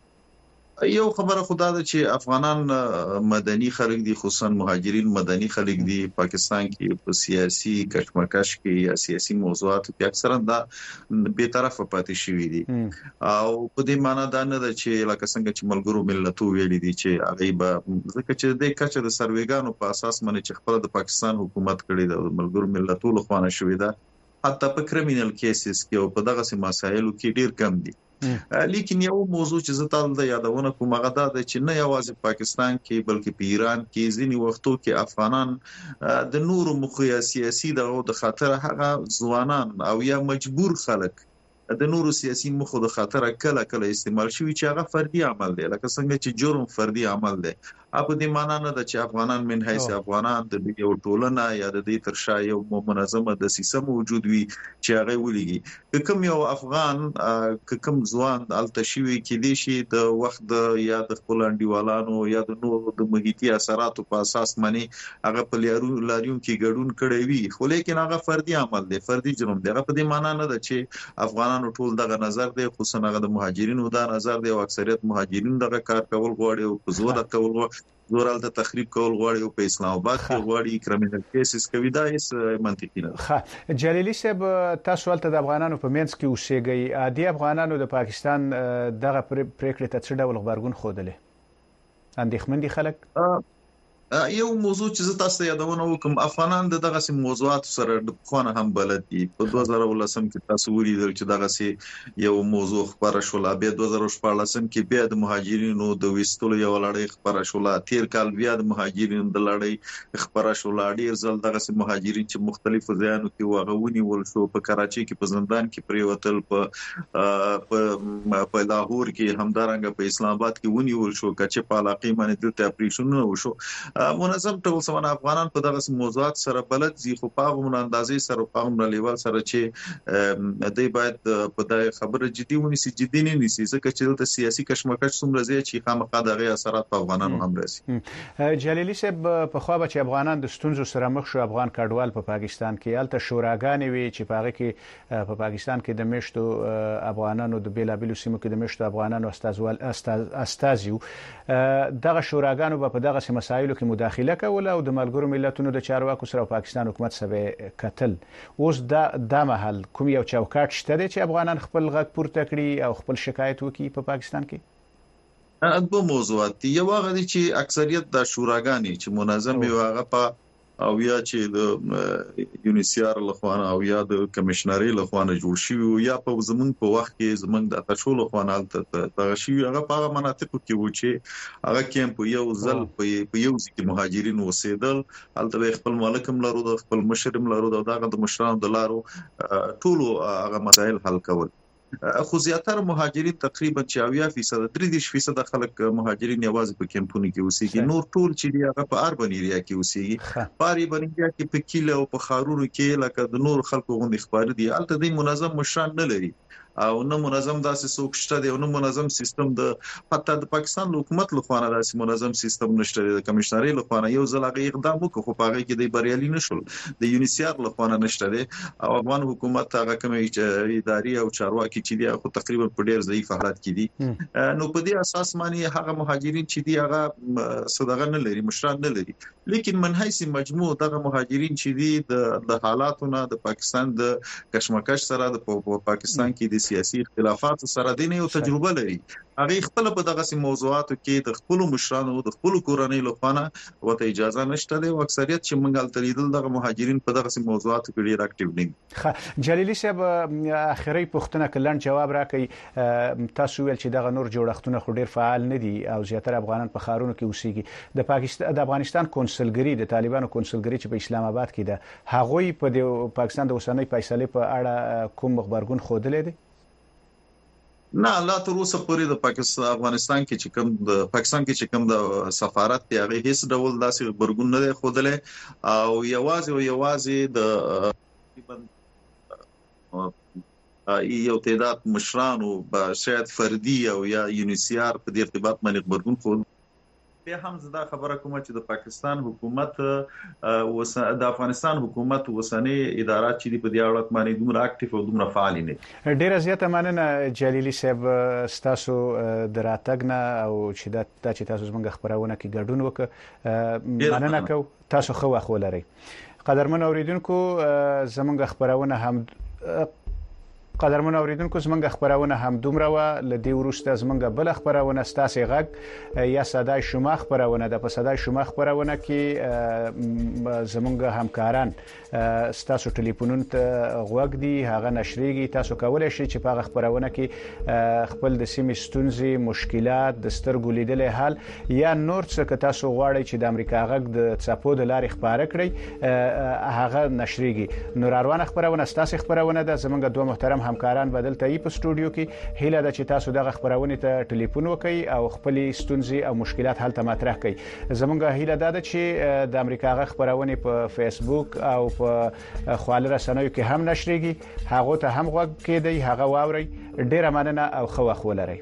یو خبره خدا ده چې افغانان مدني خلک دي خصوصا مهاجرین مدني خلک دي پاکستان کې په سیاسي کشمکش کې یا سیاسي موضوعاتو کې اکثرا دا به طرفه پاتې شوی دي او په دې معنی دا نه ده چې لکه څنګه چې ملګرو ملتونو ویلي دي چې هغه به ځکه چې د کچه د سروېګانو په اساس باندې چې خپل د پاکستان حکومت کړی د ملګرو ملتونو لخوا شوی ده حتی په کریمینل کیسز کې او په دغه مسایلو کې ډیر کم دي لیکن یو موضوع چې زه تاسو ته یادونه کوم هغه دا چې نه یوازې پاکستان کې بلکې په ایران کې ځینی وختو کې افغانان د نورو مخیا سیاسي د خاطر هغه ځوانان او یا مجبور خلک د نورو سیاسي مخو د خاطر کله استعمال شوی چې هغه فردي عمل دی لکه څنګه چې جرم فردي عمل دی اپ دې معنا نه ده چې افغانان من حیث افغانان د یو ټولنه یا د دې ترشا یو منظمه د سیستم موجود وي چې هغه ولېږي کوم یو افغان کوم ځوان التشوي کې دي شي د وخت د یا د خپل انډیوالانو یا د نورو د محیطي اثراتو په اساس باندې هغه په لاریون کې ګډون کړی وي خو لیکن هغه فردي عمل دی فردي جرم دی هغه په دې معنا نه ده چې افغانانو ټول دغه نظر دی خصوصا هغه د مهاجرینو دا نظر دی او اکثریت مهاجرین دغه کار کول غواړي او په زور کول غواړي زورالته تخریب کول غواړي او په اسلام آباد کې غواړي کریمینل کیسز کوي دا هیڅ منطقي نه ده. جلیلي صاحب تاسو ولته د افغانانو په منځ کې اوسېږئ عادي افغانانو د پاکستان دغه پریکړې ته څه ډول خبرګون ښودلی اندېښمن دي خلک یو موضوع چې تاسو یادونه وکم افغانان دغه سیم موضوعات سره د خونه هم بلد دي. په 2013 کې تاسو ولیدل چې دغه سي یو موضوع خبره شول، بیا 2014 کې بیا د مهاجرینو د وستلو یو لړۍ خبره شول، تیر کال بیا د مهاجرینو د لړۍ خبره شول. ډیر ځل دغه سي مهاجرین چې مختلفو ځایونو کې واغونی ول شو، په کراچي کې په زندان کې پریوتل، په لاهور کې همدارنګه په اسلام آباد کې ونی ول شو، کچې په علاقې باندې دلته اپریشنونه وشو. منظم ټول سمون افغانان په دغه موضوعات سره بلد زی خو په غو اندازې سره په غو لیول سره چې دوی باید په دغه خبره جدي ونیسي، جدي نه نیسي، ځکه چې دلته سیاسي کشمکش څومره زیات چې خامخا دغه اثرات په افغانانو هم راسي. جلیلی صاحب په خو به چې افغانان د ستونزو سره مخ شو، افغان کډوال په پاکستان کې الته شوراګانې وی چې په هغه کې په پاکستان کې د مشتو افغانانو د بیلابلو سیمو کې د مشتو افغانانو استازیو دغه شوراګانو په دغه مسایلو کې مداخله کوله او د ملګرو ملتونو د چارواکو سره پاکستان حکومت سره کتل. اوس د محل کوم یو چوکاټ شته چې افغانان خپل غږ پورته کړي او خپل شکایت وکړي په پاکستان کې؟ دوه موضوعات دي. یو هغه چې اکثریت د شوراګانې چې منظم یو هغه په او یا چې د یونیسیار لخوانه او یا د کمشنري لخوانه جوړ شي یا په زمون په وخت کې زمون د تشول لخوانه ته شي هغه په مناطقو کې و چې هغه کیمپ یو ځل په یو ځکه مهاجرین وسیدل، البته خپل مالکم لرو، د خپل مشرم لرو، دغه د مشرانو د لارو ټول هغه مسائل حل کول. خو زیاتره مهاجرین تقریبا 40% 30% خلک مهاجرین یوازې په کیمپونو کې اوسېږي، نور ټول چې دی هغه په اربن ایریا کې اوسېږي. په اربن ایریا کې په کیله او په خارونو کې لکه د نور خلکو غوندي خبر دي، البته د منظم مشران نه لري او نه منظم داسې څوک شته دی او نه منظم سیستم د حتی د پاکستان حکومت لخوانه داسې منظم سیستم نشته دی. د کمشنري لخوانه یو ځل هغه اقدام وکړ خو په هغه کې د بریالي نشول، د یونیسیار لخوانه نشته دی او افغان حکومت هغه کوم اداري او چارواکي چې دی خو تقریبا په ډیر ضعیف حالت کې دي. نو په دې اساس باندې هغه مهاجرین چې دی هغه صدقه نه لري، مشران نه لري، لیکن من حیث مجموع دغه مهاجرین چې دی د حالاتونه د پاکستان د کشمکش سره د پاکستان کې د سیاسي اختلافات سره د نه یو تجربه لري. هغه خپل په دغه موضوعاتو کې د خپل مشرانو د خپل کورنۍ لپاره وته اجازه نشته دی او اکثریت چې منګل تریدل دغه مهاجرین په دغه موضوعاتو کې ډیر اکټیو دي. جلیلی صاحب اخري پوښتنه کلن جواب راکړي. تاسو ویل چې دغه نور جوړښتونه خو ډیر فعال نه دي او زیاتره افغانان په خارونو کې اوسېږي. د افغانستان کنسولګری د طالبانو کنسولګری چې په اسلام آباد کې ده، هغوی په پاکستان د اوسنۍ فیصلې په اړه کوم خبرګون خوده دي؟ نه، لا تر اوسه پورې د پاکستان افغانستان کې چې کوم د پاکستان کې چې کوم د سفارت دی هغه هیڅ ډول داسې خبرګون نه دی خوده او یوازې د یو تعداد مشرانو په شاید فردي او یا یونیسیار په دې ارتباط باندې خبرګون خو به هم زدا خبره کوم چې د پاکستان حکومت د افغانستان حکومت وسنی ادارات چې په دې اړه باندې دومره اکټیو او دومره فعال نه. ډیره زیاته مننه جلیلی صاحب تاسو د راتګ نه او چې دا چې تاسو زموږ خبرونه کې ګډون وکړه مننه کوم. تاسو خو واخو لري. قدرمن اوریدونکو زموږ خبرونه هم قدرمن اوریدونکو زمونږ خبرونه هم دومره و. لدی ورسته زمونږ بل خبرونه ستاسو غږ یا صداي شما خبرونه د په صداي شما خبرونه کې زمونږ همکاران ستاسو ټلیفونونو ته غوږ دی، هغه نشریږي. تاسو کولای شئ چې په خبرونه کې خپل د سیمې ستونزې، مشکلات، د سترګو لیدلې حل یا نور څه که تاسو غواړئ چې د امریکا غږ د چاپو د لارې خبره کړئ هغه نشریږي. نور اروانه خبرونه ستاسو خبرونه ده. زمونږ دوه محترم همکاران بدل ته په سټوډیو کې هیله ده چې تاسو دغه خبرونه ته ټلیفون وکړئ او خپل ستونزې او مشکلات حل ته مطرح کړئ. زمونږ هیله ده چې د امریکا غږ خبرونه په فیسبوک او په خواله رسنیو کې هم نشریږي، هغه ته هم غوږ کېدئ، هغه واورئ. ډیره مننه او ښه وخت ولرئ.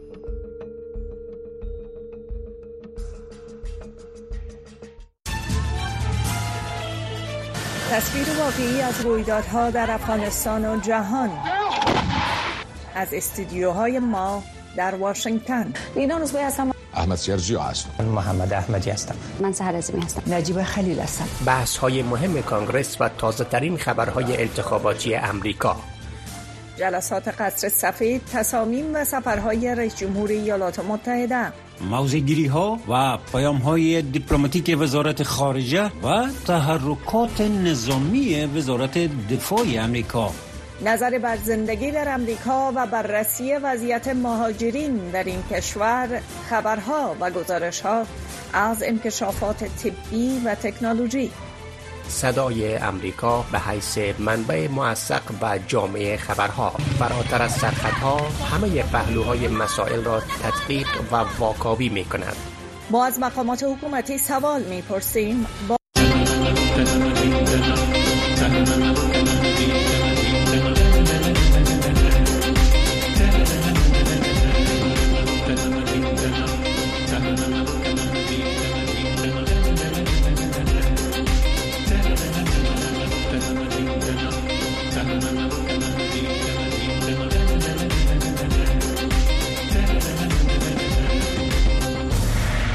تصویر واقعی از رویدادها در افغانستان و جهان از استودیوهای ما در واشنگتن. لینا روزبه هستم. احمد سیرجی هستم. محمد احمدی هستم. من سحر عظیمی هستم. نجیب خلیل هستم. بحث‌های مهم کانگرس و تازه‌ترین خبرهای انتخاباتی امریکا. جلسات قصر سفید، تصامیم و سفرهای رئیس جمهور ایالات متحده. موضع‌گیری‌ها و پیام‌های دیپلماتیک وزارت خارجه و تحرکات نظامی وزارت دفاع آمریکا. نظر بر زندگی در امریکا و بررسی وضعیت مهاجرین در این کشور، خبرها و گزارش‌ها از انکشافات طبی و تکنولوژی. صدای امریکا به حیث منبع موثق و جامع خبرها، فراتر از سرحدها همه پهلوهای مسائل را تدقیق و واکاوی می کند. ما از مقامات حکومتی سوال می پرسیم